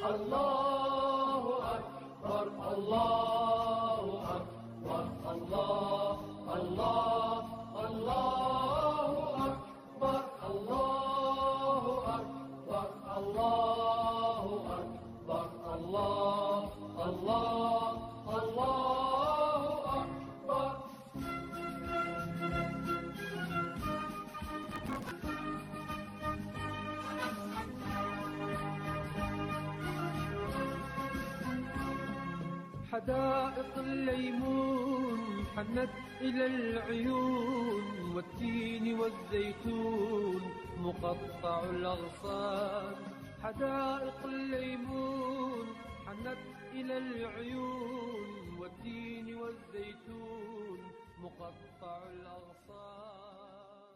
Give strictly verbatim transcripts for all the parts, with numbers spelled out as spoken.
Allahu Akbar, Allahu Akbar, Allah, Allah, Allahu Akbar, Allahu Akbar, Allahu Akbar, Allah, Allah, Allahu Akbar. حدائق الليمون حنت إلى العيون والتين والزيتون مقطع الأغصان. حدائق الليمون حنت إلى العيون والتين والزيتون مقطع الأغصان.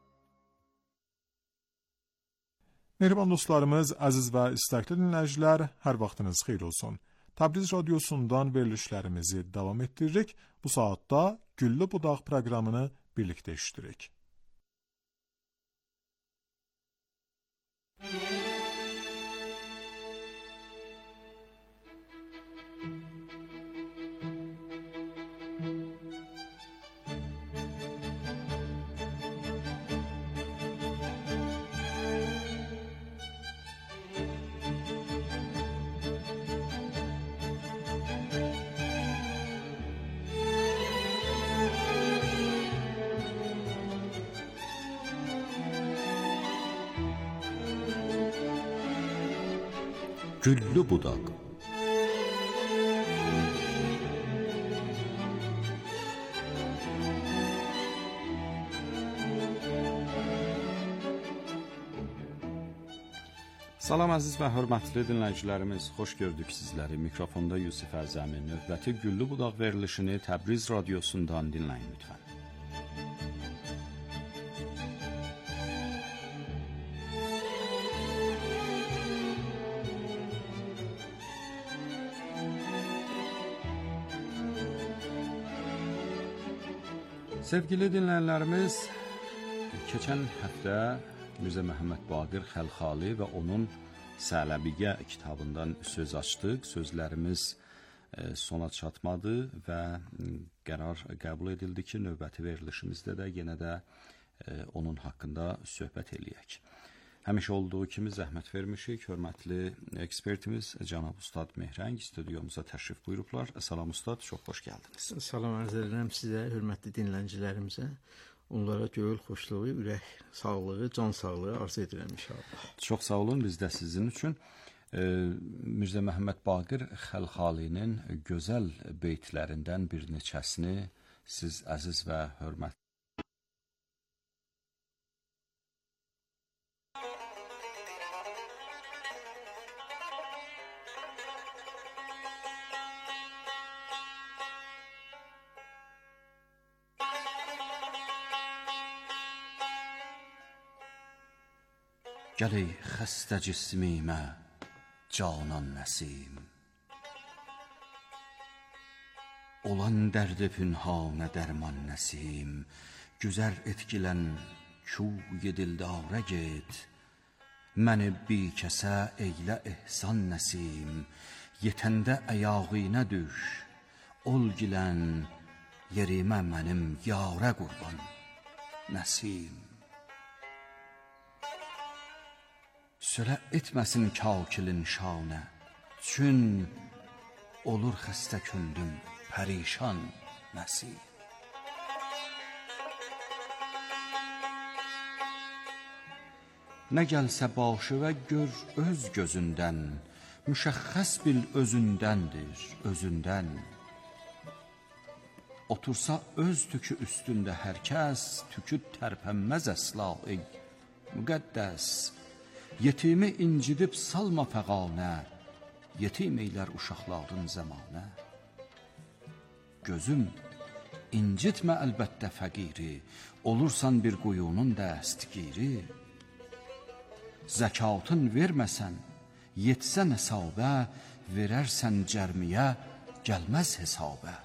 Mehriban dostlarımız, aziz və istəkli dinləyicilər, hər vaxtınız xeyir olsun. Təbriz radiosundan verilişlərimizi davam etdiririk. Bu saatda Güllü Budaq proqramını birlikdə eşidirik. Güllü Budaq. Salam əziz və hörmətli dinləyicilərimiz, xoş gördük sizləri. Mikrofonda Yusif Ərzəmi. Növbəti Güllü Budaq verilişini Təbriz radiosundan dinləyin lütfən. Sevgili dinləyənlərimiz, keçən həftə Mirzə Məhəmməd Baqir Xəlxali və onun Sələbiyyə kitabından söz açdıq. Sözlərimiz sona çatmadı və qərar qəbul edildi ki, növbəti verilişimizdə də yenə də onun haqqında söhbət eləyək. Həmişə olduğu kimi zəhmət vermişik. Hörmətli ekspertimiz Cənab Ustad Mehrəng studiyumuza təşrif buyurublar. Salam Ustad, çox xoş gəldiniz. Salam arz edirəm sizə, hörmətli dinləyicilərimizə. Onlara göyül xoşluğu, ürək sağlığı, can sağlığı arz edirəm inşallah. Çox sağ olun, biz də sizin üçün. E, Mirzə Məhəmməd Baqir Xəlxalinin gözəl beytlərindən bir neçəsini siz əziz və hörmətli Gəl ey xəstə cismimə canan nəsim, olan dərdi pünhanə dərman nəsim, güzər etkilən çuy dildarə get, məni bi kəsə eylə ehsan nəsim, yetəndə əyağinə düş, ol gilən yerimə mənim yarə qurban nəsim. Sölə etməsin kakilin şanə, çün olur xəstə kündüm pərişan nəsim. Nə gəlsə başı və gör öz gözündən, müşəxxəs bil özündəndir, özündən. Otursa öz tükü üstündə hər kəs, tükü tərpənməz əsla ey müqəddəs. Yetimi incidib salma fəqanə, yetim eylər uşaqların zəmanə. Gözüm, incitmə əlbəttə fəqiri, olursan bir quyunun dəstgiri. Zəkatın verməsən, yetsən hesabə, verərsən cərmiyə, gəlməz hesabə.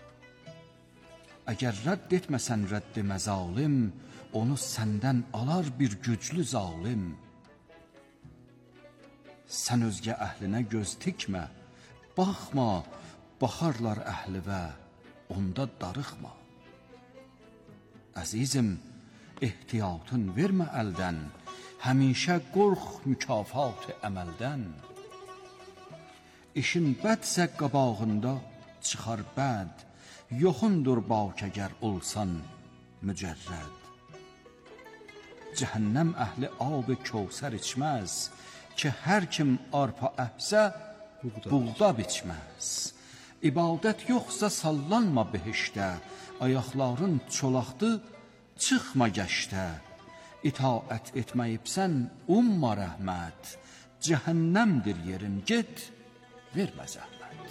Əgər rədd etməsən rəddi məzalim, onu səndən alar bir güclü zalim. sən özgə əhlinə göz tikmə, baxma, baxarlar əhlivə, onda darıxma. Əzizim, ehtiyatın vermə əldən, həmişə qorx mükafat əməldən. İşin bədsə qabağında çıxar bəd, yoxundur bak əgər olsan mücərrəd. Cəhənnəm əhli ab-ı kəvsər içməz, ki hər kim arpa əhsə, buğda biçməz. İbadət yoxsa sallanma behişdə, ayaqların çolaqdı, çıxma gəşdə. İtaət etməyibsən, umma rəhmət, cəhənnəmdir yerin, get, vermə zəhmət.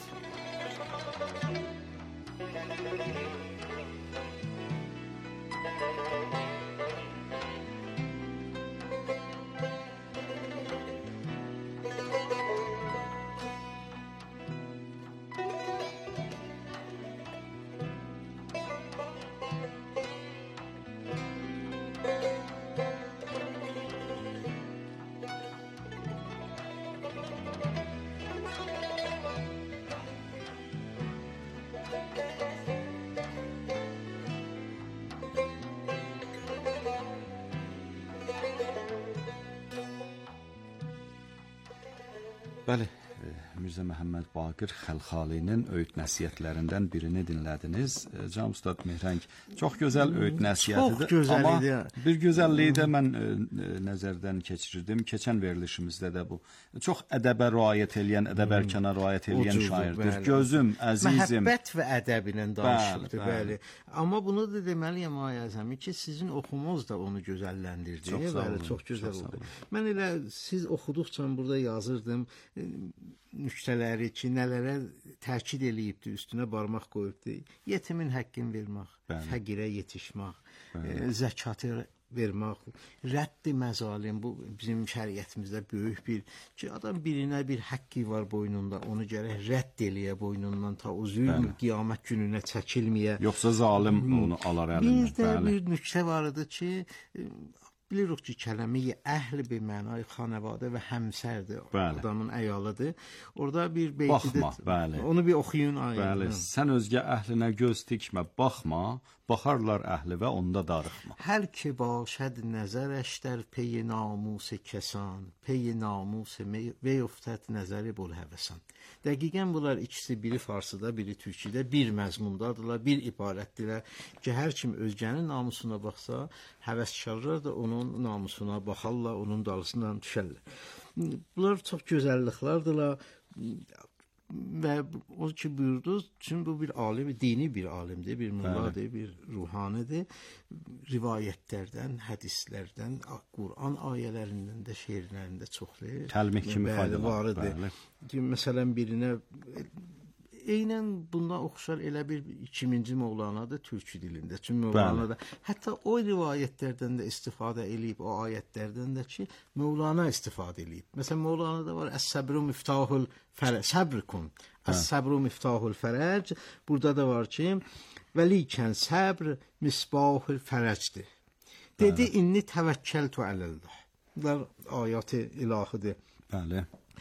Bəli, Mirzə Məhəmməd Baqir Xəlxalinin öyüd nəsihətlərindən birini dinlədiniz. Can Ustad Mehrəng, çox gözəl öyüd nəsihətidir. Çox gözəl idi. Amma bir gözəlliyi də mən ə, nəzərdən keçirdim. Keçən verilişimizdə də bu çox ədəbə riayət eləyən, ədəb ərkana riayət eləyən şairdir. Bəli. Gözüm, əzizim. Məhəbbət və ədəb ilə danışırdı, bəli, bəli. bəli. Amma bunu da deməliyəm ay Əzəmi ki, sizin oxumunuz da onu gözəlləndirdi. Çox sağ olun. Bəli, çox gözəl oldu. Mən elə siz oxuduqca burada yazırdım nüktələri ki, nələrə təkid eləyibdi, üstünə barmaq qoyubdu. Yetimin həqqini vermək, bəli. Fəqirə yetişmək, e, zəkatı vermək, rəddi məzalim, bu bizim şəriətimizdə böyük bir ki, adam birinə bir haqqı var boynunda, onu gərək rədd eləyə boynundan ta o zülm qiyamət gününə çəkilməyə. Yoxsa zalim onu alar əlindən. Bir də bəli. Bir nüktə var idi ki, bilirik ki, kələmi əhl bir mənay xanəvadə və həmsərdir. Bəli. Adamın əyalıdır. Orada bir beytidir. Baxma, bəli. Onu bir oxuyun ayın. Bəli, sən özgə əhlinə göz tikmə, baxma, baxarlar əhli və onda darıxma. Hər ki başəd nəzər əşdər pey namus kəsan, pey namus və uftət nəzəri bol həvəsan. Dəqiqən bunlar ikisi biri farsıda, biri türküdə bir məzmundadırlar, bir ibarətdirlər ki, hər kim özgənin namusuna baxsa, həvəskarlar da onun namusuna baxarlar, onun dalısından düşərlər. Bunlar çox gözəlliklərdirlər və o ki buyurdu, çünki bu bir alim, dini bir alimdir, bir mulladır, bir ruhanidir. Rivayətlərdən, hədislərdən, Quran ayələrindən də, şeirlərində çoxdur. Təlmih kimi faydalı. Məsələn, birinə eynən bundan oxşar elə bir ikinci Mövlanadır türkü dilində. Çünki Mövlana da hətta o rivayətlərdən də istifadə eləyib, o ayətlərdən də ki, Mövlana istifadə eləyib. Məsələn, Mövlana'da var Əs-səbru miftahul fərəc, səbr kun. Əs-səbru miftahul fərəc. Burada da var ki, vəlikən səbr misbahul fərəcdir. Dedi, inni təvəkkəltu ələllah. Bunlar ayat-ı ilahidir. Bəli.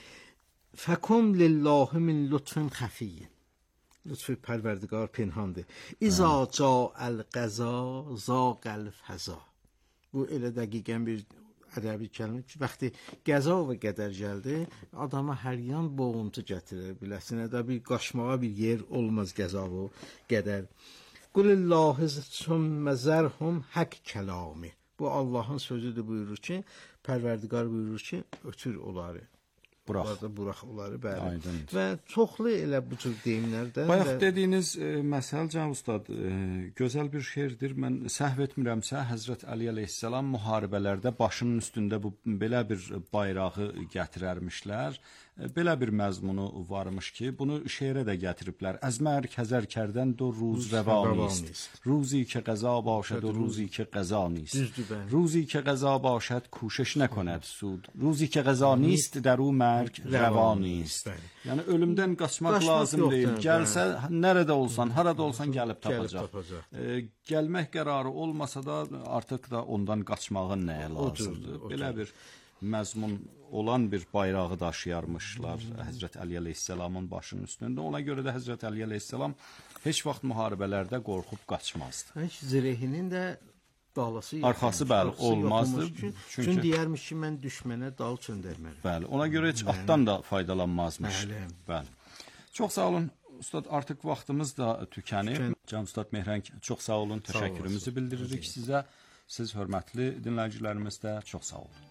Fəkum lillahi min lütfün xəfiyyin. Lütfü pərverdigar pinhandır. İza ca'əl qəza zaqəl fəza. Bu elə dəqiqən bir ədəbi kəlmə ki, vaxtı qəza və qədər gəldi, adama hər yan boğuntu gətirir. Biləsinə də bir qaçmağa bir yer olmaz qəza və qədər. Qulillahi sümmə zərhum haqq kəlami. Bu Allahın sözüdür, buyurur ki, pərverdigar buyurur ki, ötür onları. Burax. Burax onları, bəli. Aydın. Və çoxlu elə bu cür deyimlərdən. Bayaq və... dediyiniz e, məsəl Can Ustad, e, gözəl bir şeirdir. Mən səhv etmirəmsə, Həzrət Əli əleyhissalam müharibələrdə başının üstündə bu belə bir bayrağı gətirərmişlər. E, belə bir məzmunu varmış ki, bunu şeirə də gətiriblər. Əzmər kəzər kərdən do ruz rəvanist. Ruzi ki qəza başad o ruzi ki qəza nist. Ruzi ki qəza başad koşش nəkənd sud. Ruzi ki qəza nist در او مرگ روانی است. Yəni ölümdən qaçmaq lazım deyil. Gəlsə nerede olsan, harada olsan gəlib tapacaq. E, gəlmək qərarı olmasa da artıq da ondan qaçmağın nəyə lazımdır? Belə bir məzmun olan bir bayrağı daşıyarmışlar Həzrət Əli əleyhissalamın başının üstündə. Ona görə də Həzrət Əli əleyhissalam heç vaxt müharibələrdə qorxub qaçmazdı. Heç zirehinin də dalası arxası bəli olmazdı. Çünki, çünki deyərmiş ki, mən düşmənə dal çöndərmərəm. Bəli, ona görə heç atdan da faydalanmazmış. Bəli. Bəli. Çox sağ olun. Ustad, artıq vaxtımız da tükənib. Can Ustad Mehrəng, çox sağ olun. Təşəkkürümüzü bildiririk sizə. Siz hörmətli dinləyicilərimiz də çox sağ olun.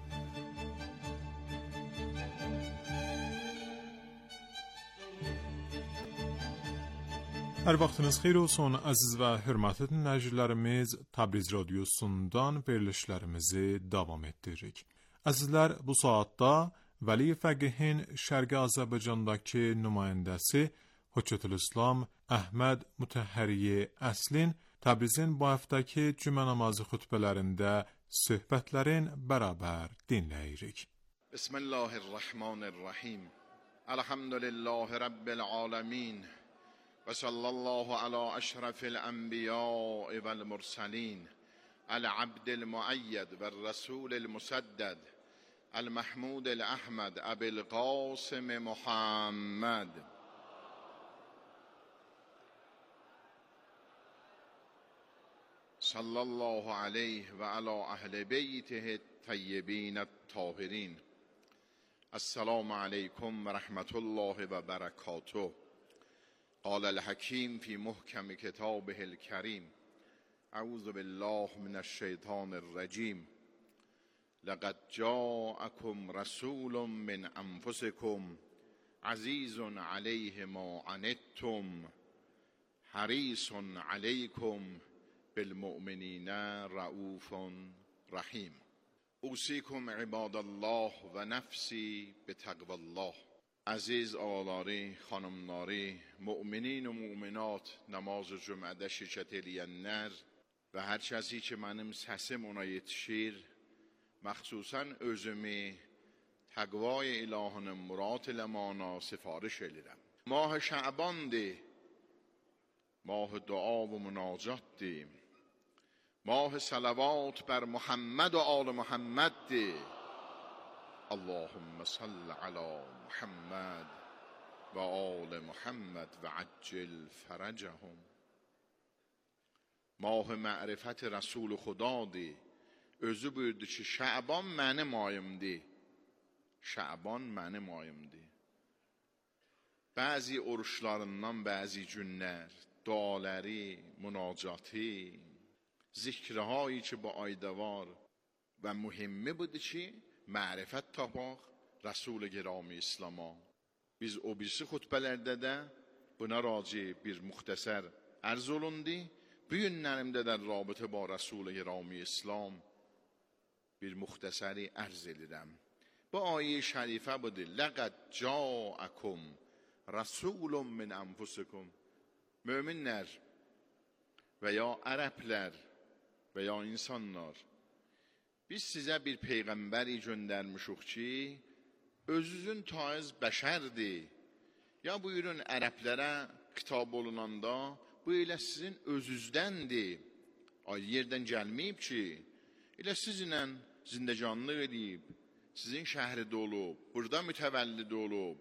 Hər vaxtınız xeyir olsun, əziz və hörmətli dinləyicilərimiz. Təbriz radiosundan verilişlərimizi davam etdiririk. Əzizlər, bu saatda Vəli Fəqihin Şərqi Azərbaycandakı nümayəndəsi Höccətülislam Əhməd Mütəhhəri Əslin Təbrizin bu həftəki cümə namazı xutbələrində söhbətlərin bərabər dinləyirik. Bismillahirrahmanirrahim. Elhamdülillahi Rabbil alemin. Və sallallahu ala əşrafil ənbiya'i vəl mursalin. Əl-abdil muəyyəd və rəsulil musaddəd. Əl-Məhmudil Əhməd Əbil Qasim Muhammed. Sallallahu aleyh və ala əhl-i beytihi təyyibinət tahirin. Esselamu aleykum və rəhmətullahi və bərəkatuh. قال الحكيم في محكم كتابه الكريم أعوذ بالله من الشيطان الرجيم لقد جاءكم رسول من أنفسكم عزيز عليه ما عنتم حريص عليكم بالمؤمنين رؤوف رحيم أوصيكم عباد الله ونفسي بتقوى الله. Aziz ağaları, xanımları, müminin və müminat namaz-ı cümlədə şirkət eləyənlər və hər kəsi ki, mənim səsim ona yetişir, məxsusən özümü təqvay ilahının murad ilə mana sifariş edirəm. Mah şəbandir, mah dua və münacatdir, mah salavat bər Muhammed və al Muhammeddir. Allahümme salli ala Muhammed ve al Muhammed ve accil فرجهم. Mah ma'rifət Rasul Xudadır. Özü buyurdu ki, Şəban mənim ayımdır. Şəban mənim ayımdır. Bəzi oruçlarından bəzi günlər, duaları, münacatı, zikrhایی ki bu ayda var və mühimmi budur ki, mərifət tapaq Rasul-i Girami İslam'a. Biz o birisi xutbələrdə də buna raci bir muxtəsər ərz olundu. Bu günlərimdə də rabitə با Rasul-i Girami İslam bir muxtəsəri ərz edirəm. Bu ayə şərifə budur. Laqad ca'akum rasulun min anfusikum. Möminlər və ya ərəblər və ya insanlar, biz sizə bir peyğəmbəri göndərmişik ki, özünüzün taiz bəşərdir. Ya buyurun ərəblərə xitab olunanda, bu elə sizin özünüzdəndir. Ay yerdən gəlməyib ki, elə sizinlə zindəcanlıq edib, sizin şəhridə olub, burada mütəvəllid olub.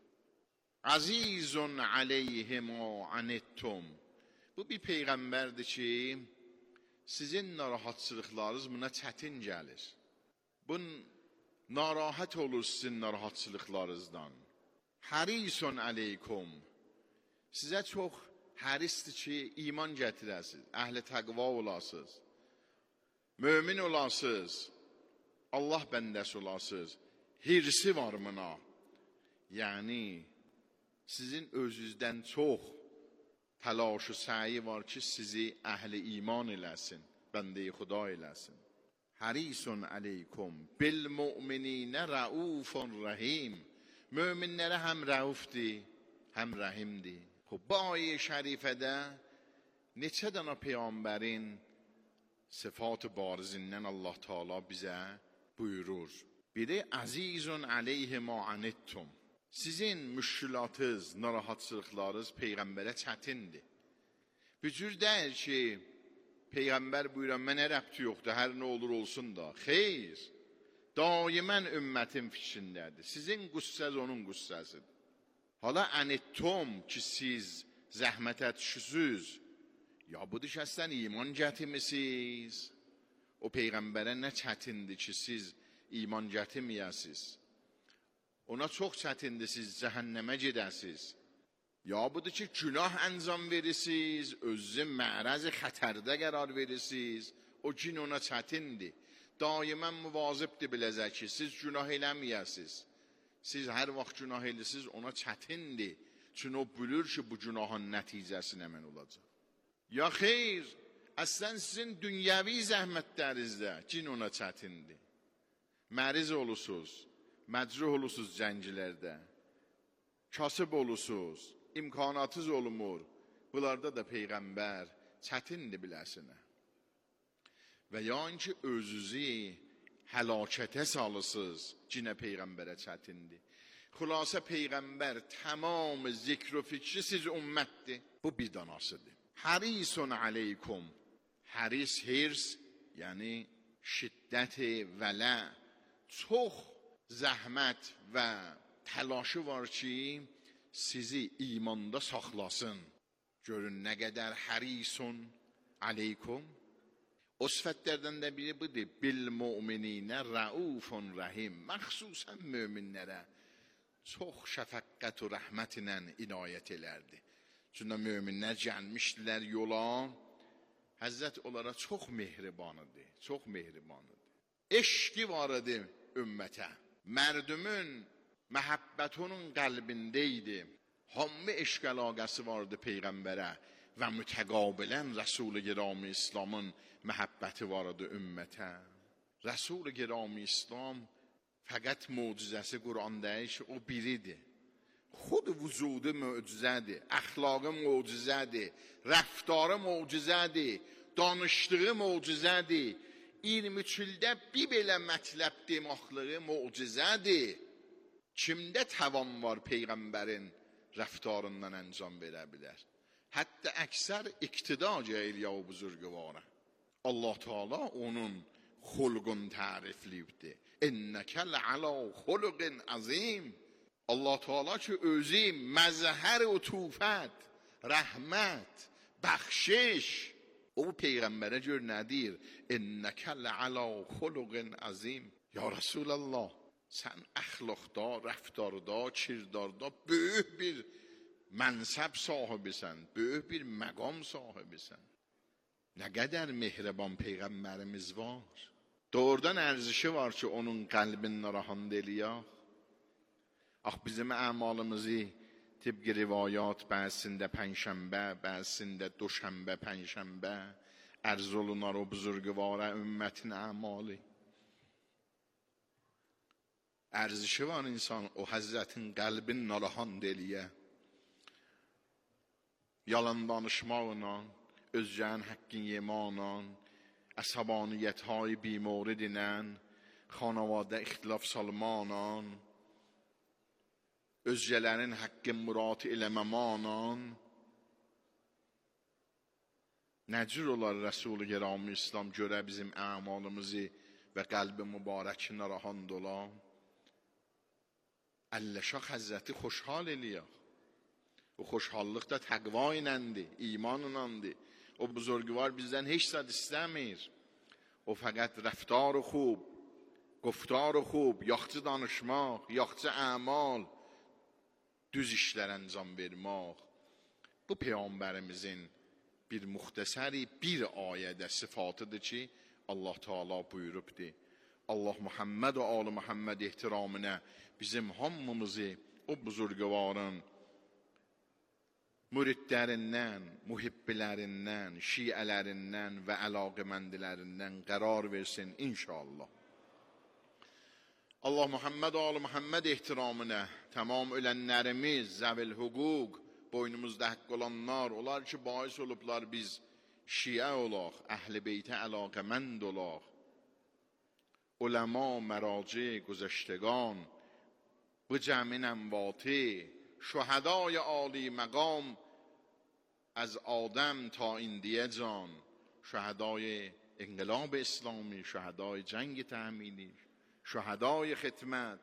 Azizun aleyhi ma anittum. Bu bir peyğəmbərdir ki, sizin narahatçılıqlarınız buna çətin gəlir. Bu narahat olur sizin narahatçılıqlarınızdan. Harisun aleykum. Sizə çox hərisdir ki, iman gətirəsiniz, əhl-i təqva olasınız, mömin olasınız, Allah bəndəsi olasınız. Hirsi var buna. Yəni, sizin özünüzdən çox təlaş و səyi var ki, sizi əhl-i iman eləsin, bəndə-i xuda eləsin. Harisun aleykum bil mu'minine raufun rahim. Möminlərə həm raufdir, həm rəhimdir. Xub, bu ayə şərifədə neçə dənə peyğəmbərin sıfat barizindən Allah Teala bizə buyurur. Biri azizun aleyhi ma anittum. Sizin müşkülatınız, narahatçılıqlarınız peyğəmbərə çətindir. Bir cür deyil ki, peyğəmbər buyuran, mənə rəbti yoxdur, hər nə olur olsun da. Xeyr, daimən ümmətin fikrindədir. Sizin qüssəz onun qüssəsidir. Hala ənittum ki siz zəhmətə düşüsüz, ya budur ki əslən iman gətirmisiniz. O Peyğəmbərə nə çətindir ki siz iman gətirməyəsiz. Ona çox çətindir siz cəhənnəmə gedəsiz. Ya budur ki günah əncam verirsiniz, özünüzü mə'rəz xətərdə qərar verirsiniz. O gün ona çətindir. Daimən müvazibdir biləcək ki siz günah eləməyəsiz. Siz hər vaxt günah eləsiniz ona çətindir. Çünki o bilir ki bu günahın nəticəsi nə mən olacaq. Ya xeyr, əslən sizin dünyəvi zəhmətlərinizdə cin ona çətindir. Məriz olursunuz, məcruh olursunuz cənglərdə, kasıb olursunuz, imkanatınız olmur. Bunlarda da Peyğəmbər çətindir biləsinə. Və yani ki özünüzü həlakətə salısınız, cinə Peyğəmbərə çətindir. Xülasə Peyğəmbər tamam zikr و fikri siz ümmətdir. Bu bir danasıdır. Harisun aleykum. Haris hirs, yəni şiddət vələ, çox zəhmət və təlaşı var ki sizi imanda saxlasın. Görün nə qədər harisun aleykum. O sifətlərdən də biri budur. Bil müminинə raufun rahim. Məxsusən möminlərə çox şəfəqqət və rəhmət ilə inayət elərdi. Çünki möminlər gəlmişdilər yola. Həzrət onlara çox mehribanıdır. Çox mehribanıdır. Eşqi var idi ümmətə. Mərdümün məhəbbət onun qəlbində idi. Hamı eşq əlaqəsi vardı Peyğəmbərə və mütəqabilən Rəsul-i Giram-ı İslamın məhəbbəti var idi ümmətə. Rəsul-i Giram-ı İslam fəqət mucizəsi Qur'andayı ki o biridir. Xud vücudu mucizədir, əxlaqı mucizədir, rəftarı mucizədir, danışdığı mucizədir. iyirmi üç ildə bir belə mətləb demaqlığı mucizədir. Kimdə təvan var Peyğəmbərin rəftarından əncam verə bilər? Hətta əksər iqtida gəlir o buzurgvara. Allah Teala onun xulqun tərifliyibdi. İnnəkə lə'alə xulqin azim. Allah Teala ki özü məzhər utufət, rəhmət, bəxşiş. O Peyğəmbərə gör nə deyir? İnnəkə lə'alə xulqin azim. Ya Rasulallah, sən əxlaqda, rəftarda, kirdarda böyük bir mənsəb sahibisən, böyük bir məqam sahibisən. Nə qədər mehriban Peyğəmbərimiz var. Doğrudan ərzişi var ki onun qəlbini narahat eləyək. Ax bizim əmalımızı tibqi rivayat bəzisində pənşənbə, bəzisində doşənbə, pənşənbə ərz olunar o buzurgvara ümmətin əmalı. Ərzişi var insan o Həzrətin qəlbini narahat eləyə. Yalan danışmaqla, özgərin haqqın yemanla, əsabaniyyət های بیمورد ilə, xanavadə ixtilaf salmanla, özgələrin haqqın murad eləməmanla, nəcür olar Rəsul-i Giram-ı İslam görə bizim əmalımızı və qəlbi mübarəki narahat ola? Əlləşaq Həzrəti xoşhal eləyək. O xoşhallıq da təqva iləndir, iman iləndir. O buzurgvar bizdən heç zad istəmir. O fəqət rəftar خوب, گفتار خوب, yaxçı danışmaq, yaxçı əmal, düz işlər əncam vermək. Bu Peyğəmbərimizin bir muxtəsəri bir ayədə sıfatıdır ki, Allah Teala buyurubdur. Allah Muhammed və Ali Muhammed ehtiramına bizim hamımızı o buzurgvarın müridlərindən, muhibblərindən, şiələrindən və əlaqəməndilərindən qərar versin inşallah. Allah Muhammed və Ali Muhammed ehtiramına tamam ölənlərimiz, zəvil hüquq, boynumuzda haqq olanlar, onlar ki bais olublar biz şiə olaq, əhl-i beytə əlaqəmənd olaq. Uləma, məraci, güzəştəgan, bu cəmin əmvati, şühədای عالی مقام از آدم تا indiyə can, şühədای انقلاب اسلامی, şühədای جنگ تحمیلی, şühədai xidmət,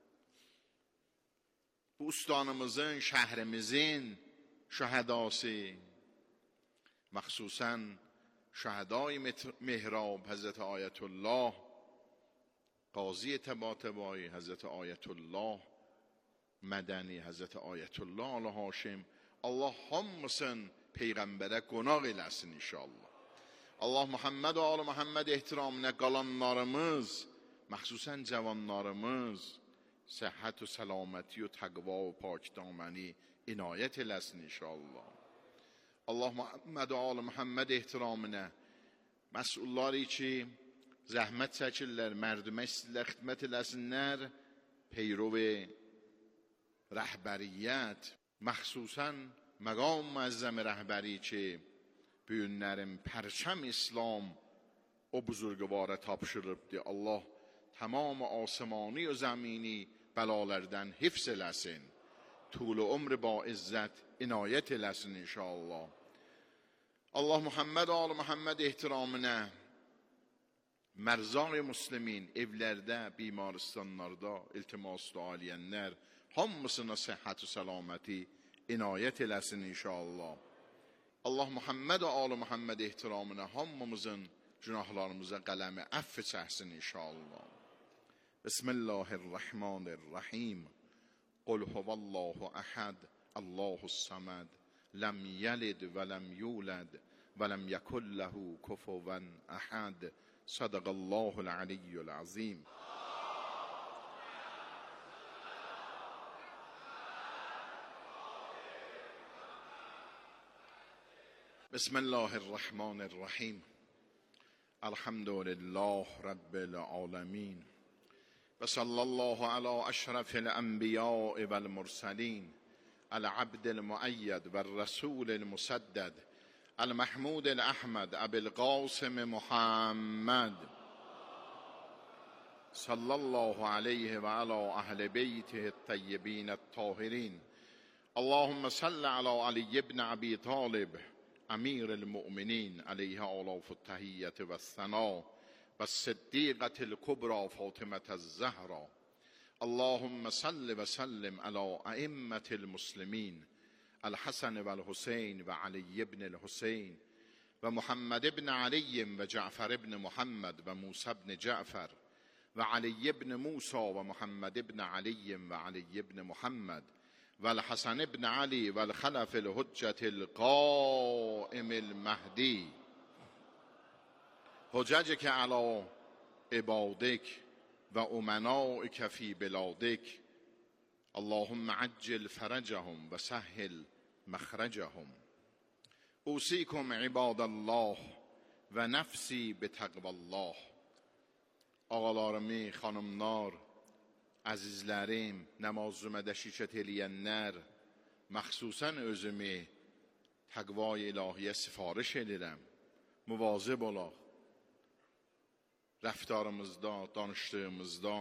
bu ustanımızın, şəhrimizin şühədası, məxsusən şühədai Mehrab Həzrət Ayətullah, Qazi Təbatəbai Həzrət Ayətullah, Mədəni Həzrət Ayətullah Alı Haşim, Allah hamısın Peyğəmbərə qonaq eləsin inşallah. Allah Muhammed və Alı Muhammed ehtiramına qalanlarımız, məxsusən cavanlarımız, səhhət və səlaməti və təqva və pakdaməni inayət eləsin inşallah. Allah Muhammed və Alı Muhammed ehtiramına məsulları ki, zəhmət çəkirlər, mərdümə istəyirlər, xidmət eləsinlər, peyrov rəhbəriyyət, məxsusən məqam müəzzəm rəhbəri ki, bu günlərin pərçəm İslam o buzurguvara tapşırıbdır. Allah tamam asmani və zəmini bəlalərdən hifz eləsin. Tul-u ömr ba izzət inayət eləsin inşallah. Allah Muhammed və Alı Muhammed ehtiramına mərzaq müslimin evlərdə, bimaristanlarda iltimas dualiyənlər hamısına səhhət və səlaməti inayət eləsin inşallah. Allah Muhammed və Alı Muhammed ehtiramına hamımızın günahlarımıza qələmi əff çəksin inşallah. Bismillahirrahmanirrahim. Qul huvallahu əhəd, Allahus samad, ləm yəlid və ləm yulad və ləm yəkulləhu kufuvan əhəd. Sadaqallahul aliyyul azim. Bismillahirrahmanirrahim. Elhamdülillah Rabbil alemin. Ve sallallahu ala eşrefil enbiya'i vel mursalin. El-abdil muayyad vel rasulil musaddad. المحمود الأحمد أبي القاسم محمد صلى الله عليه وعلى أهل بيته الطيبين الطاهرين. اللهم صل على علي بن أبي طالب أمير المؤمنين عليه آلاف التحية والثناء والصديقة الكبرى فاطمة الزهراء. اللهم صل وسلم على أئمة المسلمين الحسن والحسين وعلي بن الحسين ومحمد بن علي وجعفر بن محمد وموسى بن جعفر وعلي بن موسى ومحمد بن علي وعلي بن محمد والحسن بن علي والخلف الحجة القائم المهدي حججك على عبادك وأمنائك في بلادك. اللهم عجل فرجهم وسهل مخرجهم. اوصيكم عباد الله و نفسی به تقوی الله. Ağalarımı, xanımlar, əzizlərim, namazımda şirkət eləyənlər, məxsusən özümü təqva-i ilahiyyə sifariş edirəm. Muvazib olaq. Rəftarımızda, danışdığımızda,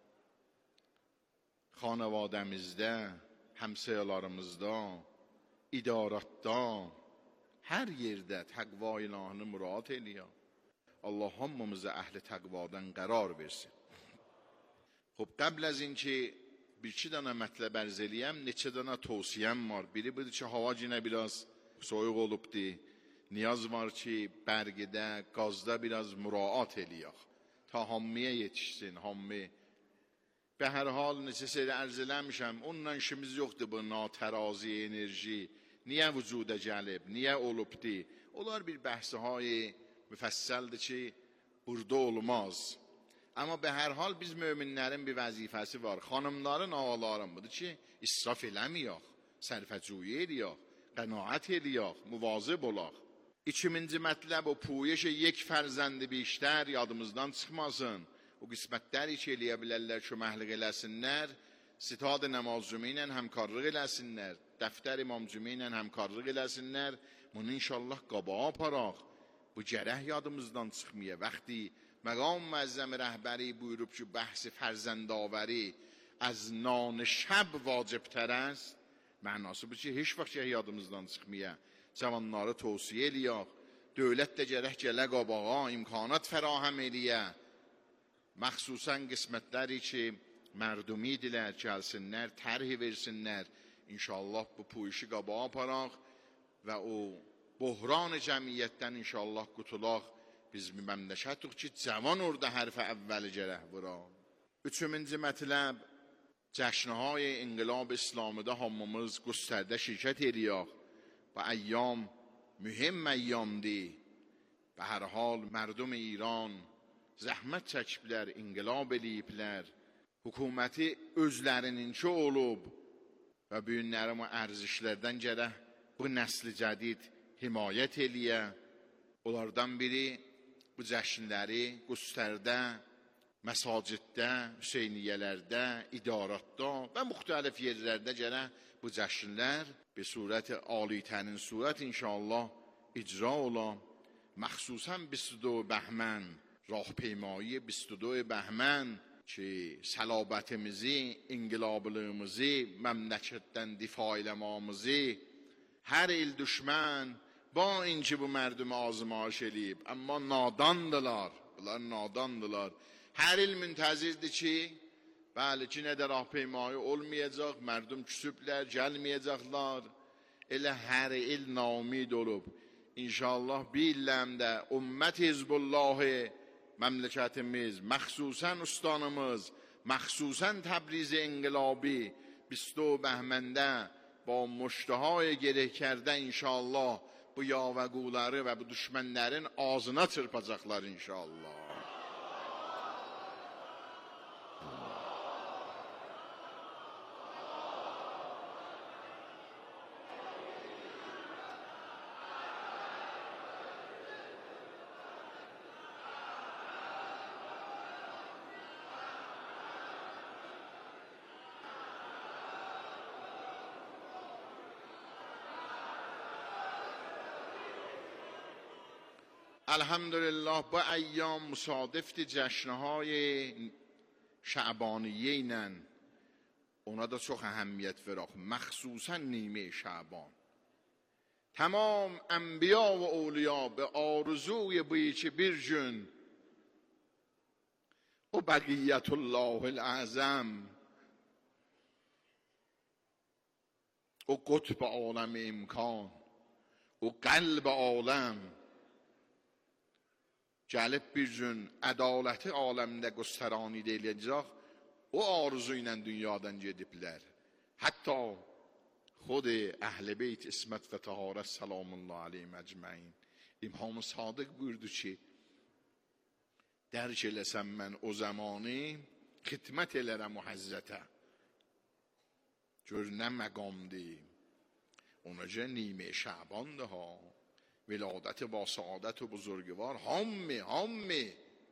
xanavadəmizdə, həmsəyəlarımızda, idarətdə, hər yerdə təqva ilahını murad eləyək. Allah hamımıza əhli təqvadan qərar versin. Xub, qəbl az اینکه bir iki dənə mətləb ərz eləyəm, neçə dənə tövsiyəm var. Biri budur ki, hava yenə biraz soyuq olubdur. Niyaz var ki, bərgidə, qazda biraz muraat eləyək. Ta hammiyə yetişsin, hammi. Be hər hal neçə seydə ərz eləmişəm, onunla işimiz yoxdur bu natərazi enerji. Niyə vücuda gəlib, niyə olubdur? Onlar bir bəhsəhay müfəssəldir ki, burada olmaz. Amma be hər hal biz möminlərin bir vəzifəsi var. Xanımların, ağaların budur ki, israf eləməyək, sərfəcuyi eləyək, qənaət eləyək, muvazib olaq. İkinci mətləb o puyuş yek fərzəndi biştər yadımızdan çıxmasın. O qismətləri ki, eləyə bilərlər ki, məhliq eləsinlər, sitad namazcümi ilə həmkarlıq eləsinlər, dəftər imamcümi ilə həmkarlıq eləsinlər, bunu inşallah qabağa aparaq. Bu gərək yadımızdan çıxmaya. Vəxti məqam müəzzəm rəhbəri buyurub ki, bəhsi fərzəndavəri az nan şəb vacibtər است. Mənası bu ki, heç vaxt yadımızdan çıxmaya. Cavanları tövsiyə eləyək. Dövlət də gərək gələ qabağa, imkanat fərahəm eləyə. Məxsusən qismətləri ki, mərdumi idilər, gəlsinlər, tərhi versinlər. İnşallah bu puyuşu qabağa aparaq və o buhran cəmiyyətdən inşallah qutulaq. Biz bir məmləkətik ki, cavan orada hərfə əvvəli gərək vura. Üçüncü mətləb, cəşnهای inqilab İslamıda hamımız göstərdə şirkət ediyaq və əyyam mühim əyyamdır. به هر حال مردم ایران zəhmət çəkiblər, inqilab eləyiblər. Hökuməti özlərininkı olub və bu günlərim o ərzişlərdən gərək bu nəsli cədid himayət eləyə. Onlardan biri bu cəşnləri göstərdə, məsaciddə, hüseyniyyələrdə, idaratda və müxtəlif yerlərdə gərək bu cəşnlər به صورت عالی ترین صورت inşallah icra ola. مخصوصا بیست و دو بهمن راهپیمایی بیست و دو بهمن که صلابتimizi, inqilablığımızı, məmləkətdən difaa eləməyimizi hər il düşmən با اینکه bu mərdumi azmaş eləyib, amma nadandılar, bunlar nadandılar. Hər il müntəzirdir ki, bəli ki, nə də rahpeymayı olmayacaq, mərdum küsüblər, gəlməyəcəklər. Elə hər il naumid olub. İnşallah bir illəmdə ümmət Hizbullahı məmləkətimiz, məxsusən ustanımız, məxsusən Təbriz inqilabi بیست و دو bəhməndə با müştəhay gerək کرده inşallah bu yavəquları və bu düşmənlərin ağzına çırpacaqlar inşallah. الحمدلله با ایام مصادفت جشنهای شعبانیه اینن اونا da çok اهمیت فراخ مخصوصا نیمه شعبان تمام انبیا و اولیا به آرزوی بوی که bir gün o بقیت الله الاعظم o قطب عالم امکان o قلب عالم gəlib bir gün ədaləti aləmdə göstərani deyiləcək, o arzu ilə dünyadan gediblər. Hətta xud əhl-i beyt ismət və təharət salamullah aleyhim əcməin. İmam-ı Sadiq buyurdu ki, dərk eləsəm mən o zamanı xidmət elərəm o həzzətə. Gör nə məqamdır. Onaca نیمه شعبانده ها ولادت با سعادت و بزرگوار همه همه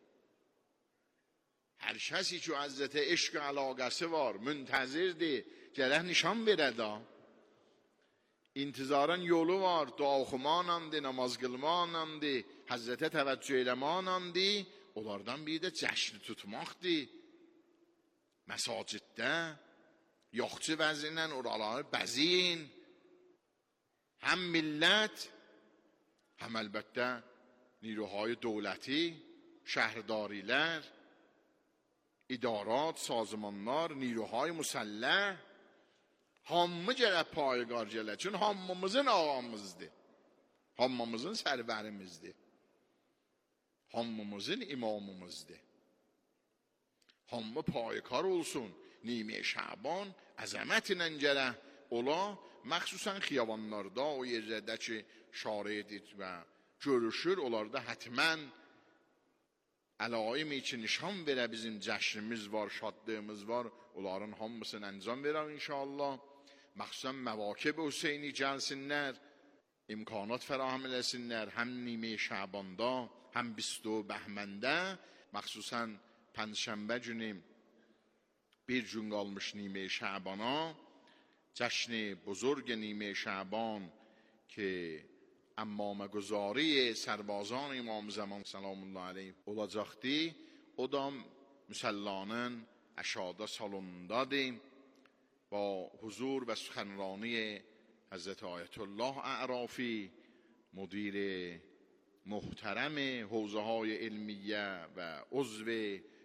هر کسی که حضرت عشق علاقه var müntəzirdir gərək nişan verədə intizarın yolu var dua oxumanamdır namaz qılmanamdır Həzrətə təvəccüh eləmanamdır onlardan biri də cəşni tutmaqdır məsaciddə yoxçu vəzinlə oraları bəziyin həm millət هم البته نیروهای دولتی، شهرداریler، ادارات، سازمانlar، نیروهای مسلح همه جره پایگار جله چون هممızın ağamızdır. Hamımızın sərvərimizdir. Hamımızın imamımızdır. Hamı payikar olsun. Nime Şaban əzəmət ilə gərək ola, məxsusən xiyavanlarda, o yerlərdə ki, şaridir və görüşür, onlarda hətmən əlaimi ki, nişan verə bizim cəşnimiz var, şadlığımız var, onların hamısını əncam verər inşallah. Məxsusən məvakib Hüseyni gəlsinlər, imkanat fərahəm eləsinlər, həm nime Şabanda, həm بیست و دو bəhməndə, məxsusən pənşənbə günü bir gün qalmış nime Şabana, جشن بزرگ نیمه شعبان که امامه گذاری سربازان امام زمان سلام الله علیه olacaqdı. O da müsəllanın əşada salonundadır. با حضور و سخنرانی حضرت آیت الله اعرافی مدیر محترم حوزه های علمیه و عضو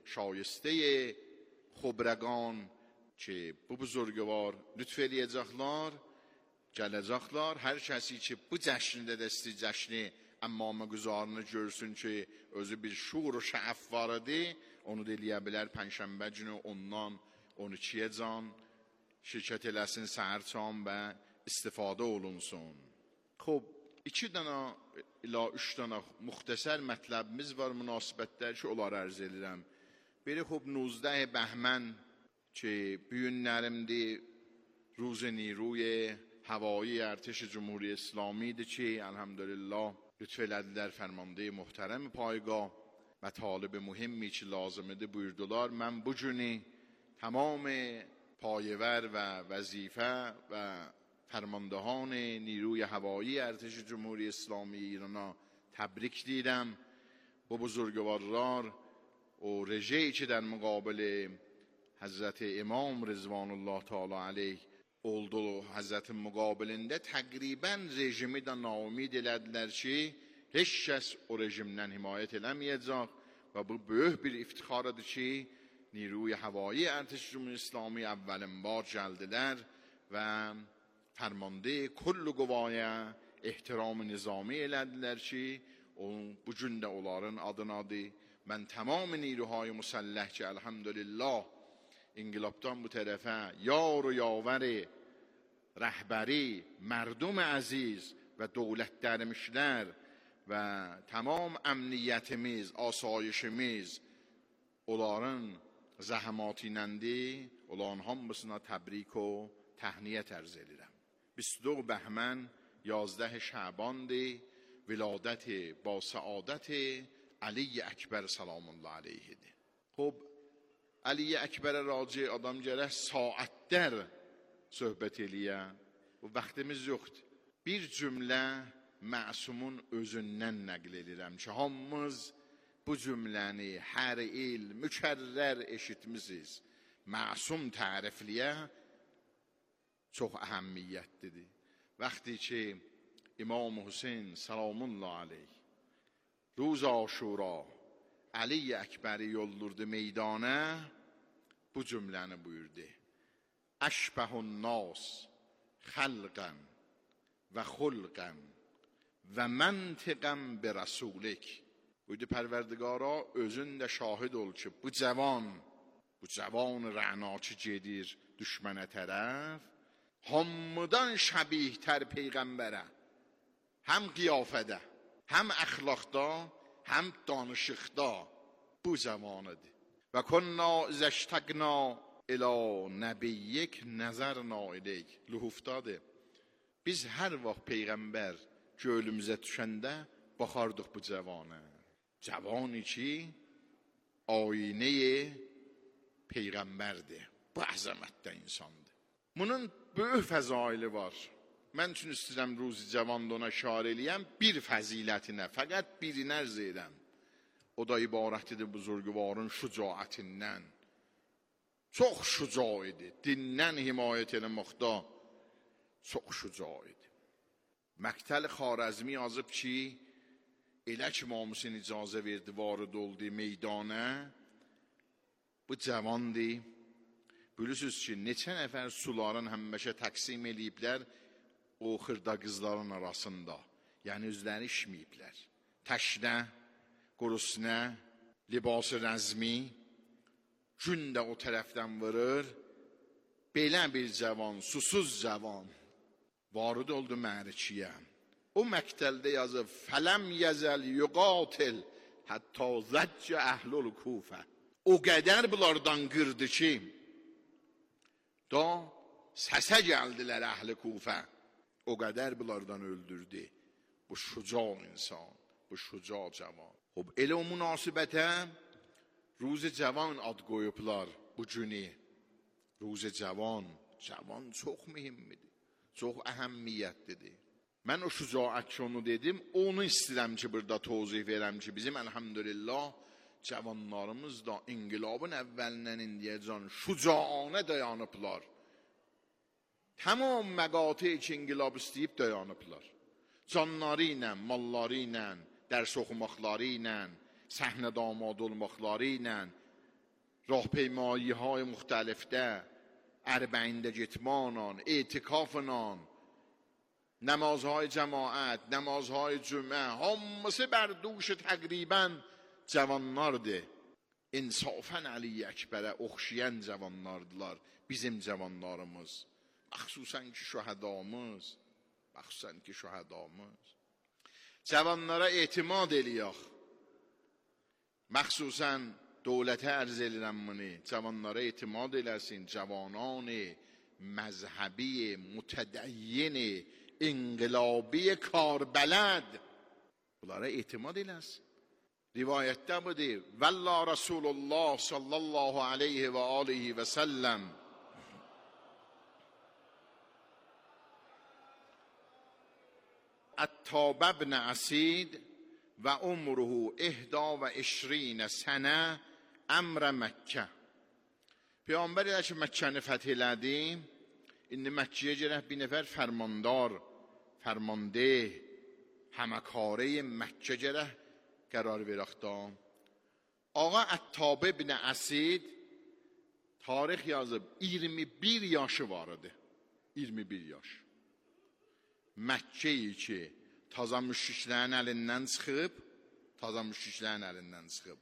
şayeste xubرگان که bu buzurgvar lütf eləyəcəklər, gələcəklər. Hər kəsi ki bu cəşndə dəsti cəşni əmmamə görsün ki özü bir şuur و şəəf var idi, onu da eləyə bilər pənşənbə günü ondan on ikiyə can şirkət eləsin səhər çam və istifadə olunsun. خب iki dənə ila üç dənə müxtəsər mətləbimiz var münasibətlər ki onları ərz edirəm. Biri خب نوزده بهمن که bu günlərimdir روز نیروی هوایی ارتش جمهوری اسلامیdir ki elhamdülillah lütf elədilər fərmanda محترم پایگاه و طالب مهمی که لازمه buyurdular. Mən bu günü tamam پایور و وظیفه و فرماندهان نیروی هوایی ارتش جمهوری اسلامی ایران تبریک دیدم. bu buzurgvarlar و رژه‌ای که در مقابل حضرت امام رضوان الله تعالی علیه oldu Hazretin müqabilində təqribən rejimi də naumid elədilər ki, heç kəs o rejimdən himayət eləməyəcək və bu böyük bir iftixarıdır ki, نیروی هوایی ارتش جمهوری اسلامی اولین بار gəldilər və fərmanda کل quvaya ehtiram nizami elədilər ki, o bu gün də onların adınadır. Mən tamam نیروهای مسلح ki, elhamdülillah انقلابdan bu tərəfə yar و yaver rəhbəri, merdum əziz və dövlətlərmişlər və tamam əmniyyətimiz, asayişimiz onların zəhəmatınəndir. Onların hamısına təbrik و تهنیت ارز edirəm. بیست و دو بهمن یازده شعبانdır. ولادت با سعادت علی اکبر سلام الله علیهdir. خب علی اکبر راجع adam gərək saatlər söhbət eləyə. Bu vaxtımız yoxdur. Bir cümlə məsumun özündən nəql edirəm ki, hamımız bu cümləni hər il mükərrər eşitmişiz. Məsum tərifliyə çox əhəmiyyətlidir. Vaxtı ki İmam Hüseyin salamullah aleyh روز عاشورا علی اکبری yollurdu meydana, bu cümləni buyurdu. Əşbəhun nas xəlqən və xulqən və məntiqən bi rasulik. Buyurdu pərverdigara, özün də şahid ol ki, bu cavan, bu cavan rənaçı gedir düşmənə tərəf, hamıdan şəbihtər peyğəmbərə, həm qiyafədə, həm əxlaqda, həm danışıqda bu zamanıdır. Və kunna izəştəqna ilə nəbiyyik nəzərna iləyik. Luhufdadır. Biz hər vaxt peyğəmbər gölümüzə düşəndə baxardıq bu cavana. Cavani ki ayinəyi peyğəmbərdir. Bu əzəmətdə insandır. Bunun böyük fəzaili var. Mən üçün istəyirəm ruzi cavanda ona şar eləyəm bir fəzilətinə, fəqət birini ərz edəm. O da ibarətdir buzurgvarın şücaətindən. Çox şüca idi. Dindən himayət eləməkdə çox şüca idi. Məktəl Xarəzmi yazıb ki, elə ki Mamusin icazə verdi, varid oldu meydana, bu cavandır. Bilirsiniz ki, neçə nəfər suların həmməşə təqsim eləyiblər o xırda qızların arasında. Yəni özləri işməyiblər. Təşnə, qurusnə, libası rəzmi, gün də o tərəfdən vurur. Belə bir cavan, susuz cavan varid oldu məhrikiyə. O məktəldə yazıb, fələm yəzəl yuqatil hətta zəccə əhlul kufə. O qədər bunlardan qırdı ki, da səsə gəldilər əhl-i Kufə. O qədər bunlardan öldürdü. Bu şuca insan, bu şuca cavan. Xub, elə o münasibətə روز cavan ad qoyublar bu günü. روز cavan, cavan çox mühimmidir. Çox əhəmmiyyətlidir. Mən o şucaət ki onu dedim, onu istəyirəm ki burada tozih verəm ki bizim elhamdülillah cavanlarımız da inqilabın əvvəlindən indiyəcən şucaanə dayanıblar. Tamam məqati ki inqilab istəyib dayanıblar. Canları ilə, malları ilə, dərs oxumaqları ilə, səhnə damad olmaqları ilə راهپیمایی های مختلف ده، اربعین جتمانان، اعتکافنان، نمازهای جماعت، نمازهای جمعه، همسه بر دوش تقریبا cavanlardır. İnsafən Əli Əkbərə oxşayan cavanlardılar bizim cavanlarımız. Məxsusən ki şəhədamız, məxsusən ki şəhədamız. Cavanlara etimad eləyək. Məxsusən dövlətə ərz elirəm bunu. Cavanlara etimad eləsin. Cavanان مذهبی متدین انقلابی کاربلد bunlara etimad eləsin. Rivayətdə budur. Valla Rasulullah sallallahu aleyhi və aleyhi və səlləm Əttab ibn Əsid və umruhu ihda və işrinə sənə əmrə Məkkə. Peyğəmbər elə ki Məkkəni fəth elədi, indi Məkkəyə gələk bir nəfər fərmandar, fərmandeh, həməkare Məkkə gələk قرار برختم. آقا اتاب ابن اسید tarix yazıb iyirmi bir yaşı var idi. iyirmi bir yaş. Məkkəyi ki taza müşriklərin əlindən çıxıb, taza müşriklərin əlindən çıxıb.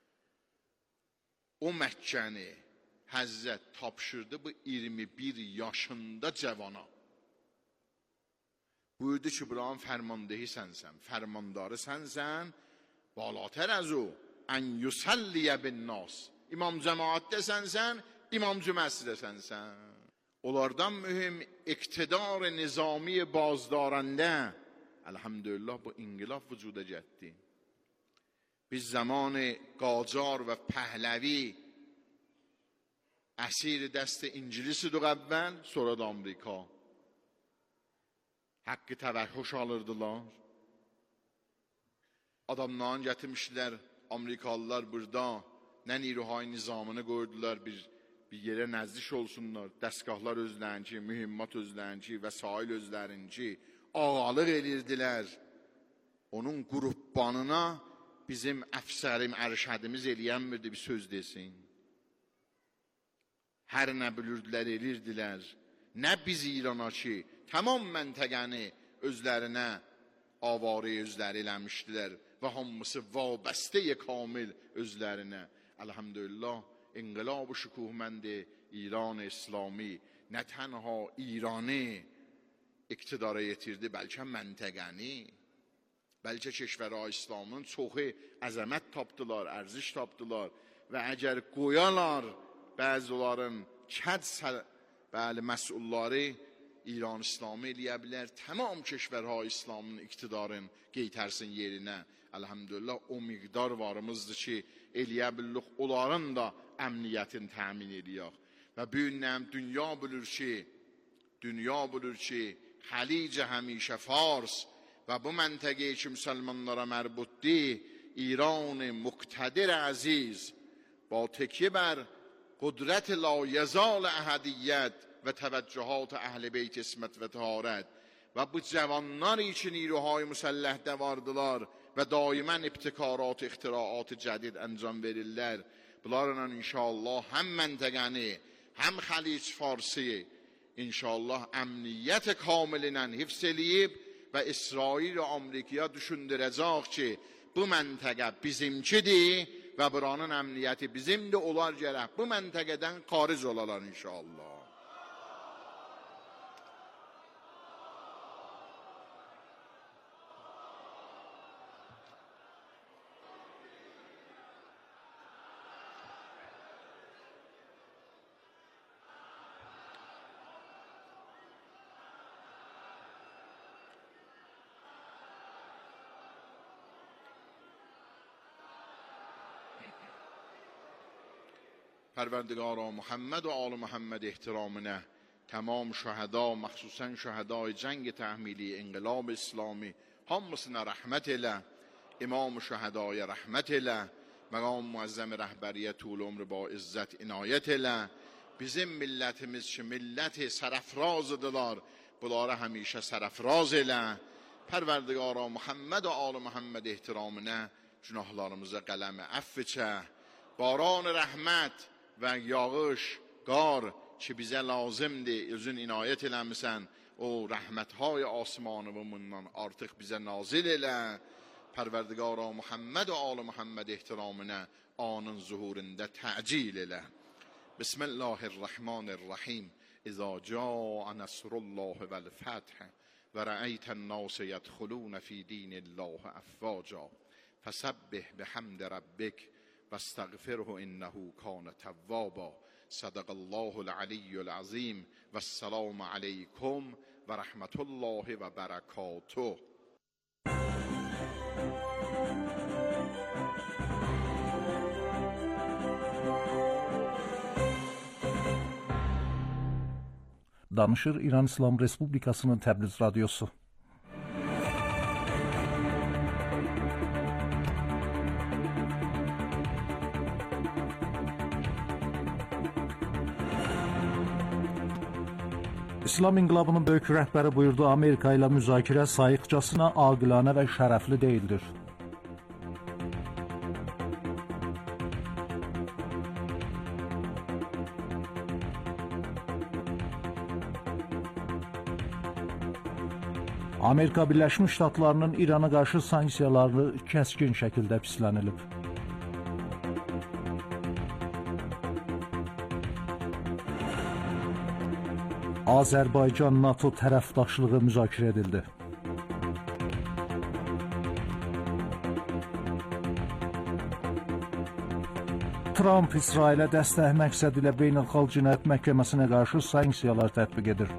O Məkkəni Həzrət tapşırdı bu iyirmi bir yaşında cavana. Buyurdu ki buranın fərmandehi sənsən, fərmandarı sənsən. بالاتر از او ان یصلی بالناس imam cemaatdə sənsən, imamcı məscidə sənsən. Onlardan mühüm iqtidar nizami bazdarəndə elhamdülillah bu inqilab vücuda gəldi. Biz zaman Qacar və Pəhləvi əsir dəst İngilisi idik əvvəl, sonra da Amerika. Haqqı təvəhhüş alırdılar. Adamlarını gətirmişdilər, Amerikalılar burada nə niruhay nizamını qoydular, bir, bir yerə nəzdiş olsunlar, dəstgahlar özlərinki, mühimmat özlərinki, vəsail özlərinki, ağalıq edirdilər. Onun qrupbanına bizim əfsərim, ərşədimiz eləyənmirdi bir söz desin. Hər nə bilirdilər, edirdilər. Nə biz İrana ki, tamam məntəqəni özlərinə avarı özləri eləmişdilər. Və hamısı vabəstə kamil özlərinə. Elhamdülillah inqilab şükuhmənd İran İslami nə tənha İranı iqtidara yetirdi, bəlkə məntəqəni, bəlkə keşvərə İslamın çoxu əzəmət tapdılar, ərziş tapdılar və əgər qoyalar bəzilərin kəd bəli məsulları İran İslami eləyə bilər, tamam keşvərə İslamın iqtidarın qeytərsin yerinə. Elhamdülillah o miqdar varımızdır ki, eləyə bildik, onların da əmniyyətini təmin ediyək. Və bu günəm dünya bilir ki, dünya bilir ki, Xəlicə həmişə Fars və bu məntəqəyə ki, müsəlmanlara mərbutdir, İran muqtədir əziz, با تکیه بر قدرت لایزال احدیت و توجهات اهل بیت اسمت و طهارت و bu cavanlar için نیروهای مسلح vardılar və daimən ibtikarat, ixtiraat cədid əncam verirlər. Bunlarla inşallah həm məntəqəni, həm Xəlic Farsi inşallah əmniyyət kamilinə hifz eləyib və İsrail və Amerikaya düşündürəcək ki, bu məntəqə bizimkidir və buranın əmniyyəti bizimdir, onlar gərək bu məntəqədən xaric olalar inşallah. پروردگارا محمد و آل محمد احترامنه تمام شهدا مخصوصا شهدای جنگ تحمیلی انقلاب اسلامی hamısına رحمت اله امام شهدای رحمت اله مقام معظم رهبریت طول عمر با عزت عنایت اله bizim milletimiz ki milleti serafrazdılar bunları همیشه serafraz elə پروردگارا محمد و آل محمد احترامنه günahlarımıza qələmi əff çə باران رحمت و یاغش قار که bize lazımdı özün inayet eləmisən o rəhmətهای osmanımından artıq bizə nazil elə Pərverdigara Muhammed və ali Muhammed ehtiramına anın zuhurunda təcil elə Bismillahirrahmanirrahim İza caa nasrullah vel feth ve ra'aytan nas yedkhulun fi dinillah afwaja fasabbih bihamdi rabbik واستغفره إنه كان توابا صدق الله العلي العظيم والسلام عليكم ورحمة الله وبركاته. Danışır İran İslam Respublikasının Təbriz Radiosu. İslam İnqilabının böyük rəhbəri buyurdu, Amerika ilə müzakirə sayıqcasına aqilانə və şərəfli deyildir. Amerika Birləşmiş Ştatlarının İrana qarşı sanksiyaları kəskin şəkildə pislənilib. Azərbaycan-NATO tərəfdaşlığı müzakirə edildi. Trump İsrailə dəstək məqsədi ilə Beynəlxalq Cinayət Məhkəməsinə qarşı sanksiyalar tətbiq edir.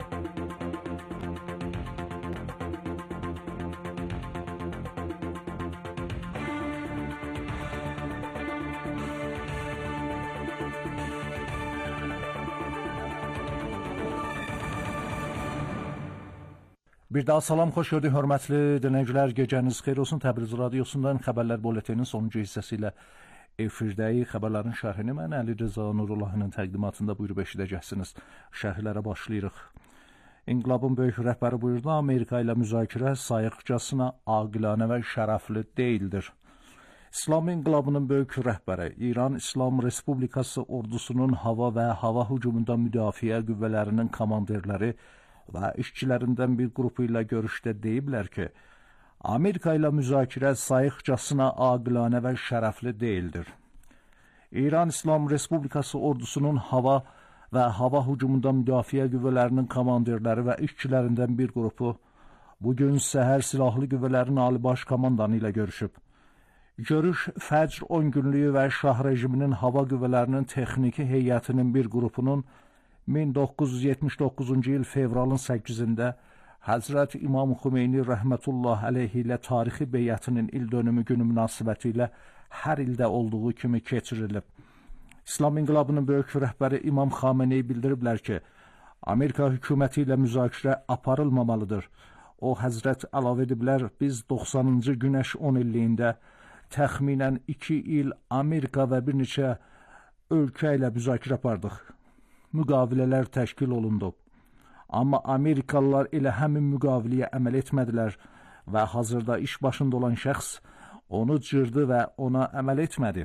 Bir daha salam, xoş gördük, hörmətli dinləyicilər, gecəniz xeyir olsun. Təbriz Radiosundan xəbərlər buletinin sonuncu hissəsi ilə efirdəyik. Xəbərlərin şərhini mən Əli Rıza Nurullahının təqdimatında buyurub eşidəcəksiniz. Şərhlərə başlayırıq. İnqilabın böyük rəhbəri buyurdu, Amerika ilə müzakirə sayıqcasına aqilانə və şərəfli deyildir. İslam İnqilabının böyük rəhbəri, İran İslam Respublikası ordusunun hava və hava hücumunda müdafiə qüvvələrinin komandirləri və işçilərindən bir qrupu ilə görüşdə deyiblər ki, Amerika ilə müzakirə sayıqcasına aqilانə və şərəfli deyildir. İran İslam Respublikası ordusunun hava və hava hücumunda müdafiə qüvvələrinin komandirləri və işçilərindən bir qrupu bugün səhər silahlı qüvvələrin ali baş komandanı ilə görüşüb. Görüş Fəcr on günlüyü və Şah rejiminin hava qüvvələrinin texniki heyətinin bir qrupunun min doqquz yüz yetmiş doqquzuncu il fevralın səkkizində Həzrət İmam Xümeyni rəhmətullah əleyhi ilə tarixi beyətinin il dönümü günü münasibəti ilə hər ildə olduğu kimi keçirilib. İslam İnqilabının böyük rəhbəri İmam Xameneyi bildiriblər ki, Amerika hökuməti ilə müzakirə aparılmamalıdır. O, Həzrət əlavə ediblər, biz doxsanıncı günəş on illiyində təxminən iki il Amerika və bir neçə ölkə ilə müzakirə apardıq. Müqavilələr təşkil olundu. Amma Amerikalılar elə həmin müqaviliyə əməl etmədilər və hazırda iş başında olan şəxs onu cırdı və ona əməl etmədi.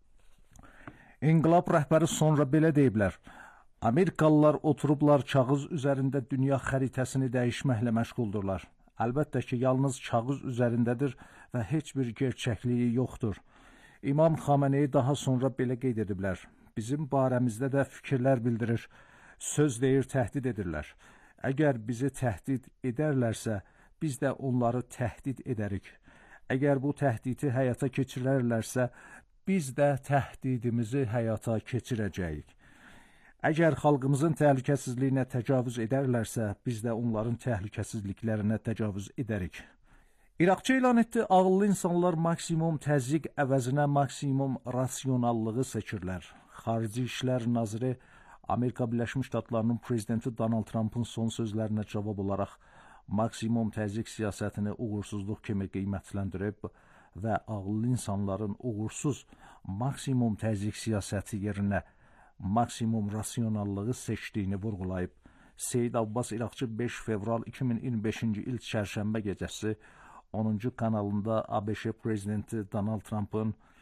İnqilab rəhbəri sonra belə deyiblər, Amerikalılar oturublar kağız üzərində dünya xəritəsini dəyişməklə məşğuldurlar. Əlbəttə ki, yalnız kağız üzərindədir və heç bir gerçəkliyi yoxdur. İmam Xameneyi daha sonra belə qeyd ediblər. Bizim barəmizdə də fikirlər bildirir, söz deyir, təhdid edirlər. Əgər bizi təhdid edərlərsə, biz də onları təhdid edərik. Əgər bu təhdidi həyata keçirərlərsə, biz də təhdidimizi həyata keçirəcəyik. Əgər xalqımızın təhlükəsizliyinə təcavüz edərlərsə, biz də onların təhlükəsizliklərinə təcavüz edərik. İraqçı elan etdi, ağıllı insanlar maksimum təzyiq əvəzinə maksimum rasionallığı seçirlər. Xarici İşlər Naziri Amerika Birləşmiş Ştatlarının prezidenti Donald Trump'ın son sözlərinə cavab olaraq maksimum təzyiq siyasətini uğursuzluq kimi qiymətləndirib və ağıllı insanların uğursuz maksimum təzyiq siyasəti yerinə maksimum rasionallığı seçdiyini vurğulayıb. Seyid Abbas İraqçı beş fevral iki min iyirmi beşinci il çərşənbə gecəsi onuncu kanalında ABŞ prezidenti Donald Trump'ın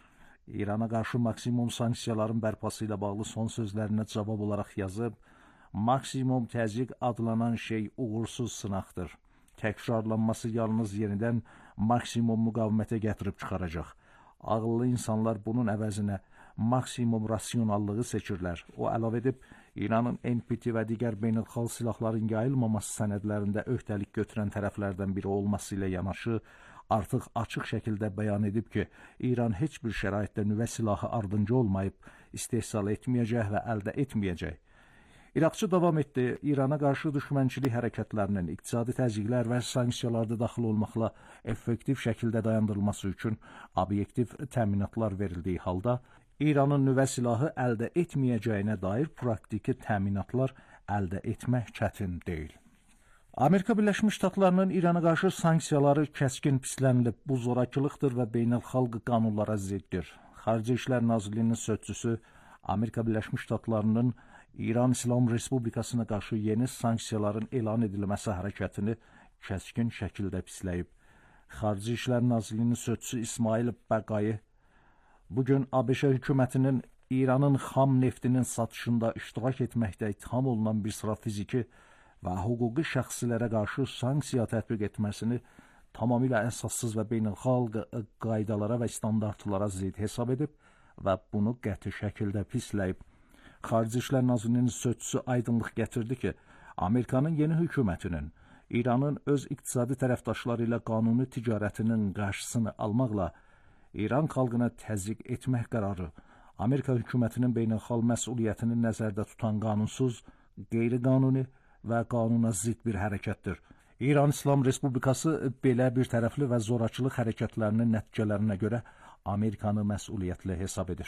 İrana qarşı maksimum sanksiyaların bərpası ilə bağlı son sözlərinə cavab olaraq yazıb, maksimum təzyiq adlanan şey uğursuz sınaqdır. Təkrarlanması yalnız yenidən maksimum müqavimətə gətirib çıxaracaq. Ağıllı insanlar bunun əvəzinə maksimum rasionallığı seçirlər. O əlavə edib, İranın N P T və digər beynəlxalq silahların yayılmaması sənədlərində öhdəlik götürən tərəflərdən biri olması ilə yanaşı, artıq açıq şəkildə bəyan edib ki, İran heç bir şəraitdə nüvə silahı ardınca olmayıb, istehsal etməyəcək və əldə etməyəcək. İraqçı davam etdi, İrana qarşı düşmənçilik hərəkətlərinin, iqtisadi təzyiqlər və sanksiyalarda daxil olmaqla effektiv şəkildə dayandırılması üçün obyektiv təminatlar verildiyi halda, İranın nüvə silahı əldə etməyəcəyinə dair praktiki təminatlar əldə etmək çətin deyil. Amerika Birləşmiş Ştatlarının İrana qarşı sanksiyaları kəskin pislənilib, bu zorakılıqdır və beynəlxalq qanunlara ziddir. Xarici İşlər Nazirliyinin sözçüsü Amerika Birləşmiş Ştatlarının İran İslam Respublikasına qarşı yeni sanksiyaların elan edilməsi hərəkətini kəskin şəkildə pisləyib. Xarici İşlər Nazirliyinin sözçüsü İsmail Bəqai bugün ABŞ hökumətinin İranın xam neftinin satışında iştirak etməkdə itham olunan bir sıra fiziki və hüquqi şəxslərə qarşı sanksiya tətbiq etməsini tamamilə əsassız və beynəlxalq qaydalara və standartlara zid hesab edib və bunu qəti şəkildə pisləyib. Xarici İşlər Nazirliyinin sözçüsü aydınlıq gətirdi ki, Amerikanın yeni hökumətinin İranın öz iqtisadi tərəfdaşları ilə qanuni ticarətinin qarşısını almaqla İran xalqına təzyiq etmək qərarı Amerika hökumətinin beynəlxalq məsuliyyətini nəzərdə tutan qanunsuz, qeyri-qanuni və qanuna zid bir hərəkətdir. İran İslam Respublikası belə bir tərəfli və zorakılıq hərəkətlərinin nəticələrinə görə Amerikanı məsuliyyətli hesab edir.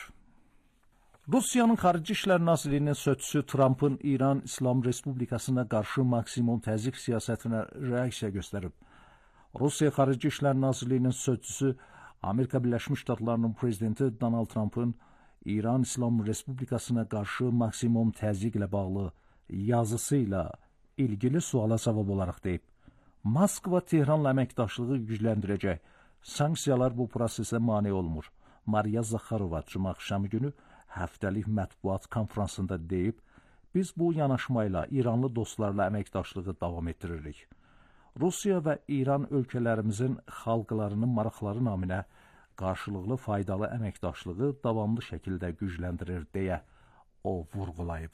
Rusiyanın Xarici İşlər Nazirliyinin sözçüsü Trumpın İran İslam Respublikasına qarşı maksimum təzyiq siyasətinə reaksiya göstərib. Rusiya Xarici İşlər Nazirliyinin sözçüsü Amerika Birləşmiş Ştatlarının prezidenti Donald Trumpın İran İslam Respublikasına qarşı maksimum təzyiq ilə bağlı yazısı ilə ilgili suala cavab olaraq deyib. Moskva Tehranla əməkdaşlığı gücləndirəcək. Sanksiyalar bu prosesə mane olmur. Mariya Zakharova cümə axşamı günü həftəlik mətbuat konfransında deyib, biz bu yanaşmayla İranlı dostlarla əməkdaşlığı davam etdiririk. Rusiya və İran ölkələrimizin xalqlarının maraqları naminə qarşılıqlı faydalı əməkdaşlığı davamlı şəkildə gücləndirir deyə o vurğulayıb.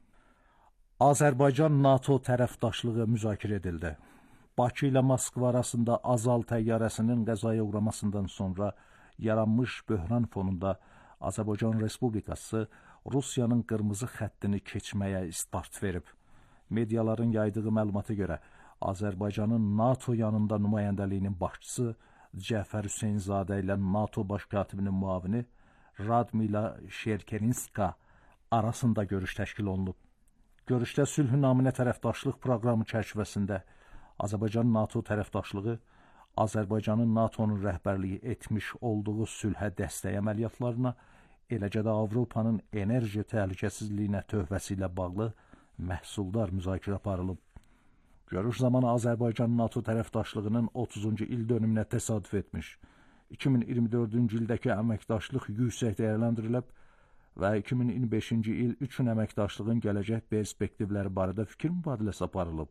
Azərbaycan-NATO tərəfdaşlığı müzakirə edildi. Bakı ilə Moskva arasında Azal təyyarəsinin qəzaya uğramasından sonra yaranmış böhran fonunda Azərbaycan Respublikası Rusiyanın qırmızı xəttini keçməyə start verib. Mediaların yaydığı məlumata görə Azərbaycanın NATO yanında nümayəndəliyinin başçısı Cəfər Hüseynzadə ilə NATO baş katibinin müavini Radmila Şerkerinska arasında görüş təşkil olunub. Görüşdə sülh naminə tərəfdaşlıq proqramı çərçivəsində Azərbaycan-NATO tərəfdaşlığı Azərbaycanın NATO'nun rəhbərliyi etmiş olduğu sülhə dəstək əməliyyatlarına, eləcə də Avropanın enerji təhlükəsizliyinə tövbəsi ilə bağlı məhsuldar müzakirə aparılıb. Görüş zamanı Azərbaycan-NATO tərəfdaşlığının otuzuncu il dönümünə təsadüf etmiş. iki min iyirmi dördüncü ildəki əməkdaşlıq yüksək dəyərləndirilib və iki min iyirmi beşinci il üçün əməkdaşlığın gələcək perspektivləri barədə fikir mübadiləsi aparılıb.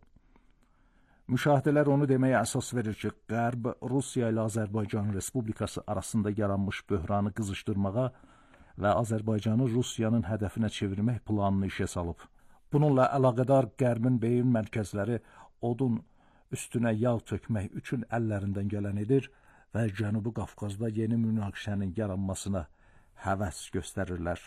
Müşahidələr onu deməyə əsas verir ki, Qərb Rusiya ilə Azərbaycan Respublikası arasında yaranmış böhranı qızışdırmağa və Azərbaycanı Rusiyanın hədəfinə çevirmək planını işə salıb. Bununla əlaqədar Qərbin beyin mərkəzləri odun üstünə yağ tökmək üçün əllərindən gələn edir və Cənubi Qafqazda yeni münaqişənin yaranmasına həvəs göstərirlər.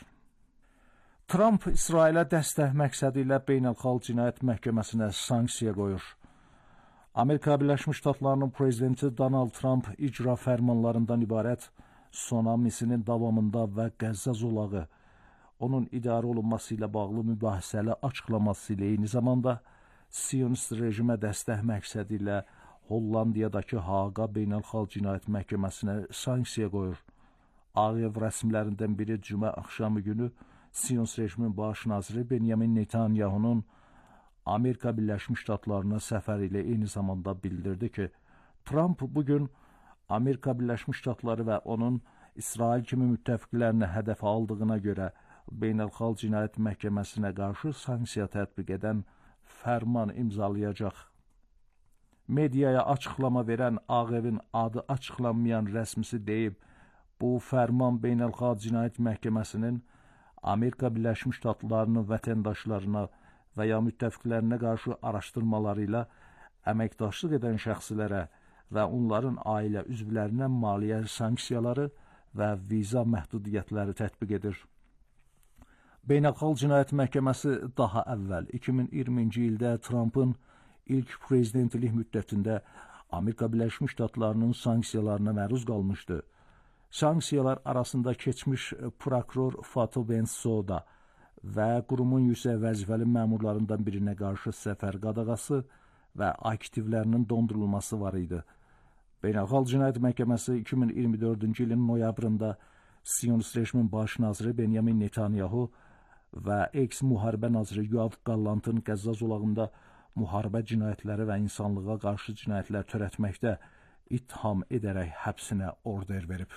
Trump İsrailə dəstək məqsədi ilə Beynəlxalq Cinayət Məhkəməsinə sanksiya qoyur. Amerika Birləşmiş Ştatlarının prezidenti Donald Trump icra fərmanlarından ibarət sonamisinin davamında və Qəzza zolağı, onun idarə olunması ilə bağlı mübahisəli açıqlaması ilə eyni zamanda Siyonist rejimə dəstək məqsədi ilə Hollandiyadakı Haaqa Beynəlxalq Cinayət Məhkəməsinə sanksiya qoyur. Ağ Ev rəsmilərindən biri cümə axşamı günü Siyonist rejimin baş naziri Benjamin Netanyahunun Amerika Birləşmiş Ştatlarına səfəri ilə eyni zamanda bildirdi ki, Trump bugün Amerika Birləşmiş Ştatları və onun İsrail kimi müttəfiqlərini hədəfə aldığına görə Beynəlxalq Cinayət Məhkəməsinə qarşı sanksiya tətbiq edən fərman imzalayacaq. Mediaya açıqlama verən Ağ Evin adı açıqlanmayan rəsmisi deyib, bu fərman Beynəlxalq Cinayət Məhkəməsinin Amerika Birləşmiş Ştatlarının vətəndaşlarına və ya müttəfiqlərinə qarşı araşdırmaları ilə əməkdaşlıq edən şəxslərə və onların ailə üzvlərinə maliyyə sanksiyaları və viza məhdudiyyətləri tətbiq edir. Beynəlxalq Cinayət Məhkəməsi daha əvvəl iki min iyirminci ildə Trumpın ilk prezidentlik müddətində Amerika Birləşmiş Ştatlarının sanksiyalarına məruz qalmışdı. Sanksiyalar arasında keçmiş prokuror Fatou Bensouda və qurumun yüksək vəzifəli məmurlarından birinə qarşı səfər qadağası və aktivlərinin dondurulması var idi. Beynəlxalq Cinayət Məhkəməsi iki min iyirmi dördüncü ilin noyabrında Siyonist rejimin baş naziri Benyamin Netanyahu və eks-müharibə naziri Yoav Gallantın Qəzza zolağında müharibə cinayətləri və insanlığa qarşı cinayətlər törətməkdə ittiham edərək həbsinə order verib.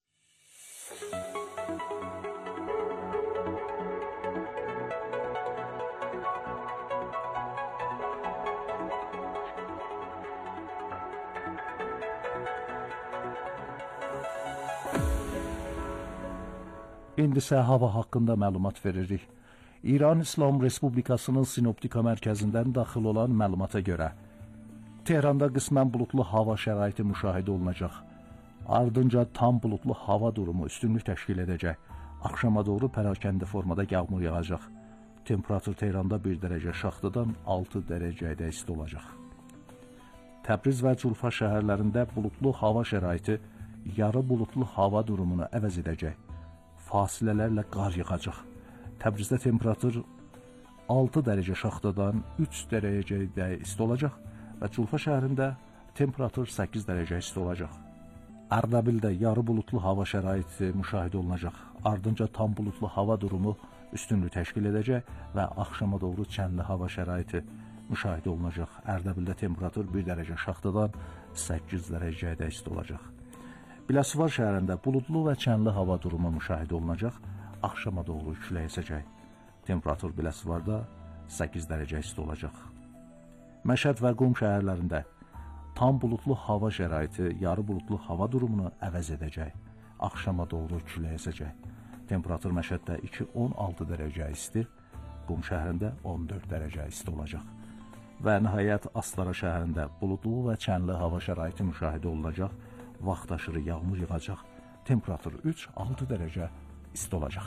İndi isə hava haqqında məlumat veririk. İran İslam Respublikasının Sinoptika mərkəzindən daxil olan məlumata görə Tehranda qismən bulutlu hava şəraiti müşahidə olunacaq. Ardınca tam bulutlu hava durumu üstünlük təşkil edəcək. Axşama doğru pərakəndə formada yağmur yağacaq. Temperatur Tehranda bir dərəcə şaxtadan altı dərəcəyə isti olacaq. Təbriz və Culfa şəhərlərində bulutlu hava şəraiti yarı bulutlu hava durumunu əvəz edəcək. Fasilələrlə qar yağacaq. Təbrizdə temperatur altı dərəcə şaxtadan üç dərəcədə isti olacaq və Culfa şəhərində temperatur səkkiz dərəcə isti olacaq. Ardabildə yarı bulutlu hava şəraiti müşahidə olunacaq. Ardınca tam bulutlu hava durumu üstünlük təşkil edəcək və axşama doğru çənli hava şəraiti müşahidə olunacaq. Ardabildə temperatur bir dərəcə şaxtadan səkkiz dərəcədə isti olacaq. Biləsuvar şəhərində buludlu və çənli hava durumu müşahidə olunacaq. Axşama doğru külək əsəcək. Temperatur Biləsuvarda səkkiz dərəcə isti olacaq. Məşəd və Qum şəhərlərində tam bulutlu hava şəraiti yarı bulutlu hava durumunu əvəz edəcək. Axşama doğru külək əsəcək. Temperatur Məşəddə iki on altı dərəcə isti, Qum şəhərində on dörd dərəcə isti olacaq. Və nəhayət Astara şəhərində buludlu və çənli hava şəraiti müşahidə olunacaq. Vaxtaşırı yağmur yağacaq. Temperatur üç altı dərəcə isti olacaq.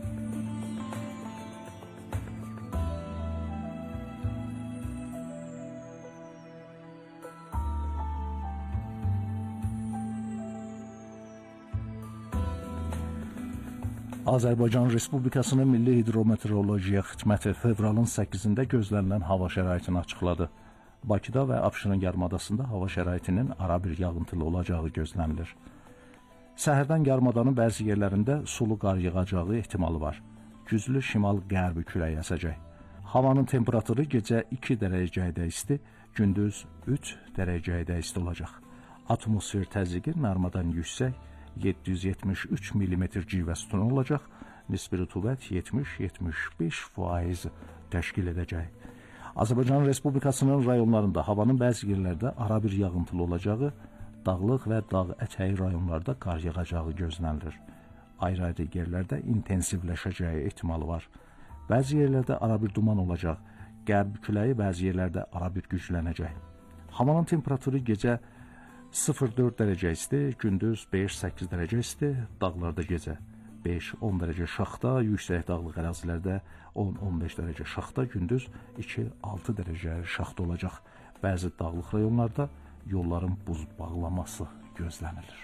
Azərbaycan Respublikasının Milli Hidrometeorologiya Xidməti fevralın səkkizində gözlənilən hava şəraitini açıqladı. Bakıda və Abşeron yarımadasında hava şəraitinin ara bir yağıntılı olacağı gözlənilir. Səhərdən yarımadanın bəzi yerlərində sulu qar yağacağı ehtimalı var. Güclü şimal-qərbi külək əsəcək. Havanın temperaturu gecə iki dərəcədə isti, gündüz üç dərəcədə isti olacaq. Atmosfer təzyiqi normadan yüksək, yeddi yüz yetmiş üç millimetr civə sütunu olacaq, nisbi rütubət yetmiş yetmiş beş faiz təşkil edəcək. Azərbaycan Respublikasının rayonlarında havanın bəzi yerlərdə ara bir yağıntılı olacağı, dağlıq və dağ ətəyi rayonlarda qar yağacağı gözlənilir. Ayrı-ayrı yerlərdə intensivləşəcəyi ehtimalı var. Bəzi yerlərdə ara bir duman olacaq, qərb küləyi bəzi yerlərdə ara bir güclənəcək. Havanın temperaturu gecə sıfır dörd dərəcə isti, gündüz beş səkkiz dərəcə isti, dağlarda gecə beş on dərəcə şaxta, yüksək dağlıq ərazilərdə on on beş dərəcə şaxta, gündüz iki altı dərəcə şaxta olacaq. Bəzi dağlıq rayonlarda yolların buz bağlaması gözlənilir.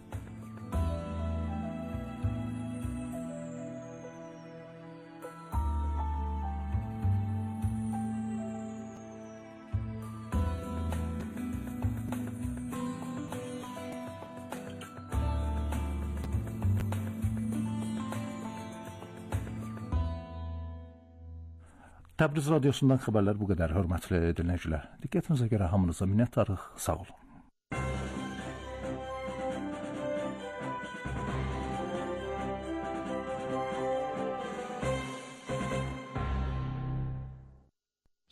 Təbriz radiosundan xəbərlər bu qədər, hörmətli dinləyicilər. Diqqətinizə görə hamınıza minnətdarıq, sağ olun.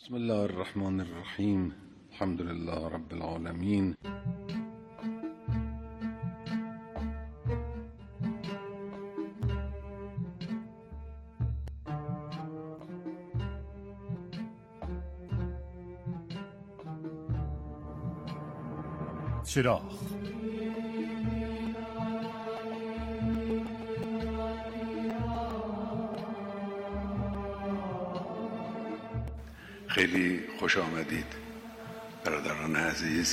بسم الله الرحمن الرحیم. الحمد لله رب العالمین. چراغ خیلی خوش آمدید برادران عزیز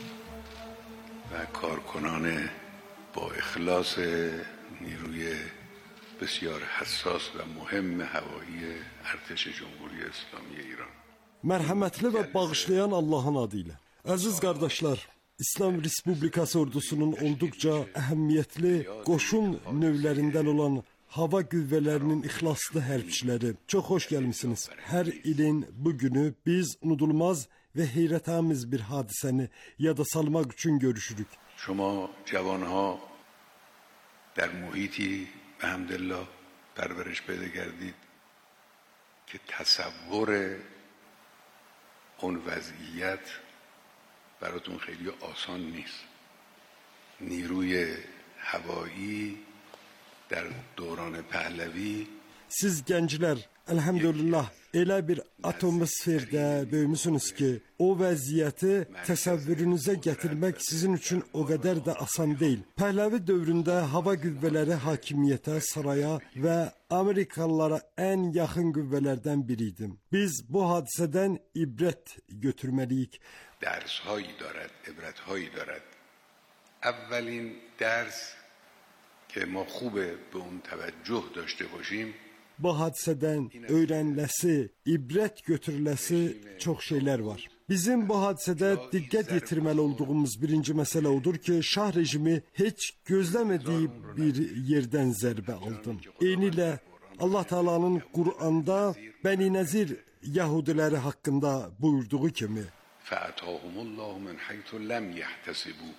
و کارکنان با اخلاص نیروی بسیار حساس و مهم هوایی ارتش جمهوری اسلامی ایران. Mərhəmətli və bağışlayan Allahın adı ilə. Əziz qardaşlar, İslam Respublikası ordusunun olduqca əhəmiyyətli qoşun növlərindən olan hava qüvvələrinin ixlaslı hərbçiləri, çox xoş gəlmisiniz. Hər ilin bu günü biz unudulmaz və heyrətamiz bir hadisəni yada salmaq üçün görüşürük. شما جوانها در محیطی به حمدالله پرورش پیدا کردید که تصور اون وضعیت براتون خیلی آسان نیست. نیروی هوایی در دوران پهلوی Siz gənclər, əlhəmdülillah, elə bir atmosferdə böyümüsünüz ki, o vəziyyəti təsəvvürünüzə gətirmək sizin üçün o qədər də asan deyil. Pəhləvi dövründə hava qüvvələri hakimiyyətə, saraya və Amerikalılara ən yaxın qüvvələrdən biriydim. Biz bu hadisədən ibrət götürməliyik. درس‌هایی دارد، عبرت‌هایی دارد. اولین درس که ما خوبه به اون توجه داشته باشیم. Bu hadisədən öyrəniləsi, ibrət götürüləsi çox şeylər var. Bizim bu hadisədə diqqət yetirməli olduğumuz birinci məsələ odur ki, Şah rejimi heç gözləmədiyi bir yerdən zərbə aldı. Eynilə Allah Taala'nın Qur'anda Bəni Nəzir Yahudiləri haqqında buyurduğu kimi فَأَتَاهُمُ اللَّهُ مِنْ حَيْثُ لَمْ يَحْتَسِبُوا.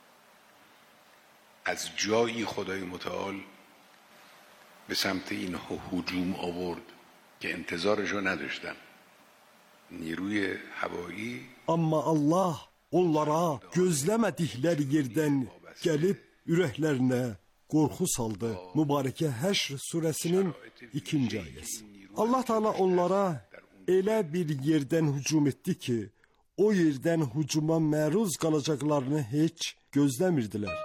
از جایی خدای متعال به سمت اینها هجوم آورد که انتظارشو نداشتن. نیروی هوایی amma Allah onlara gözləmədikləri yerdən gəlib ürəklərinə qorxu saldı. Mübarəkə Həşr surəsinin ikinci ayəsi. Allah Teala onlara elə bir yerdən hücum etdi ki, o yerdən hücuma məruz qalacaqlarını heç gözləmirdilər.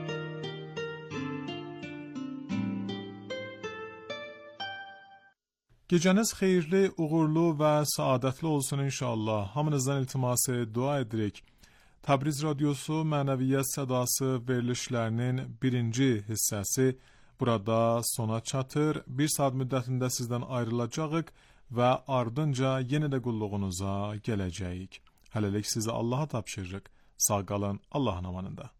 Gecəniz xeyirli, uğurlu və saadətli olsun inşallah. Hamınızdan iltiması dua edirik. Təbriz Radyosu Mənəviyyət Sədası verilişlərinin birinci hissəsi burada sona çatır. Bir saat müddətində sizdən ayrılacağıq və ardınca yenə də qulluğunuza gələcəyik. Hələlik sizi Allaha tapşırırıq. Sağ qalın, Allahın amanında.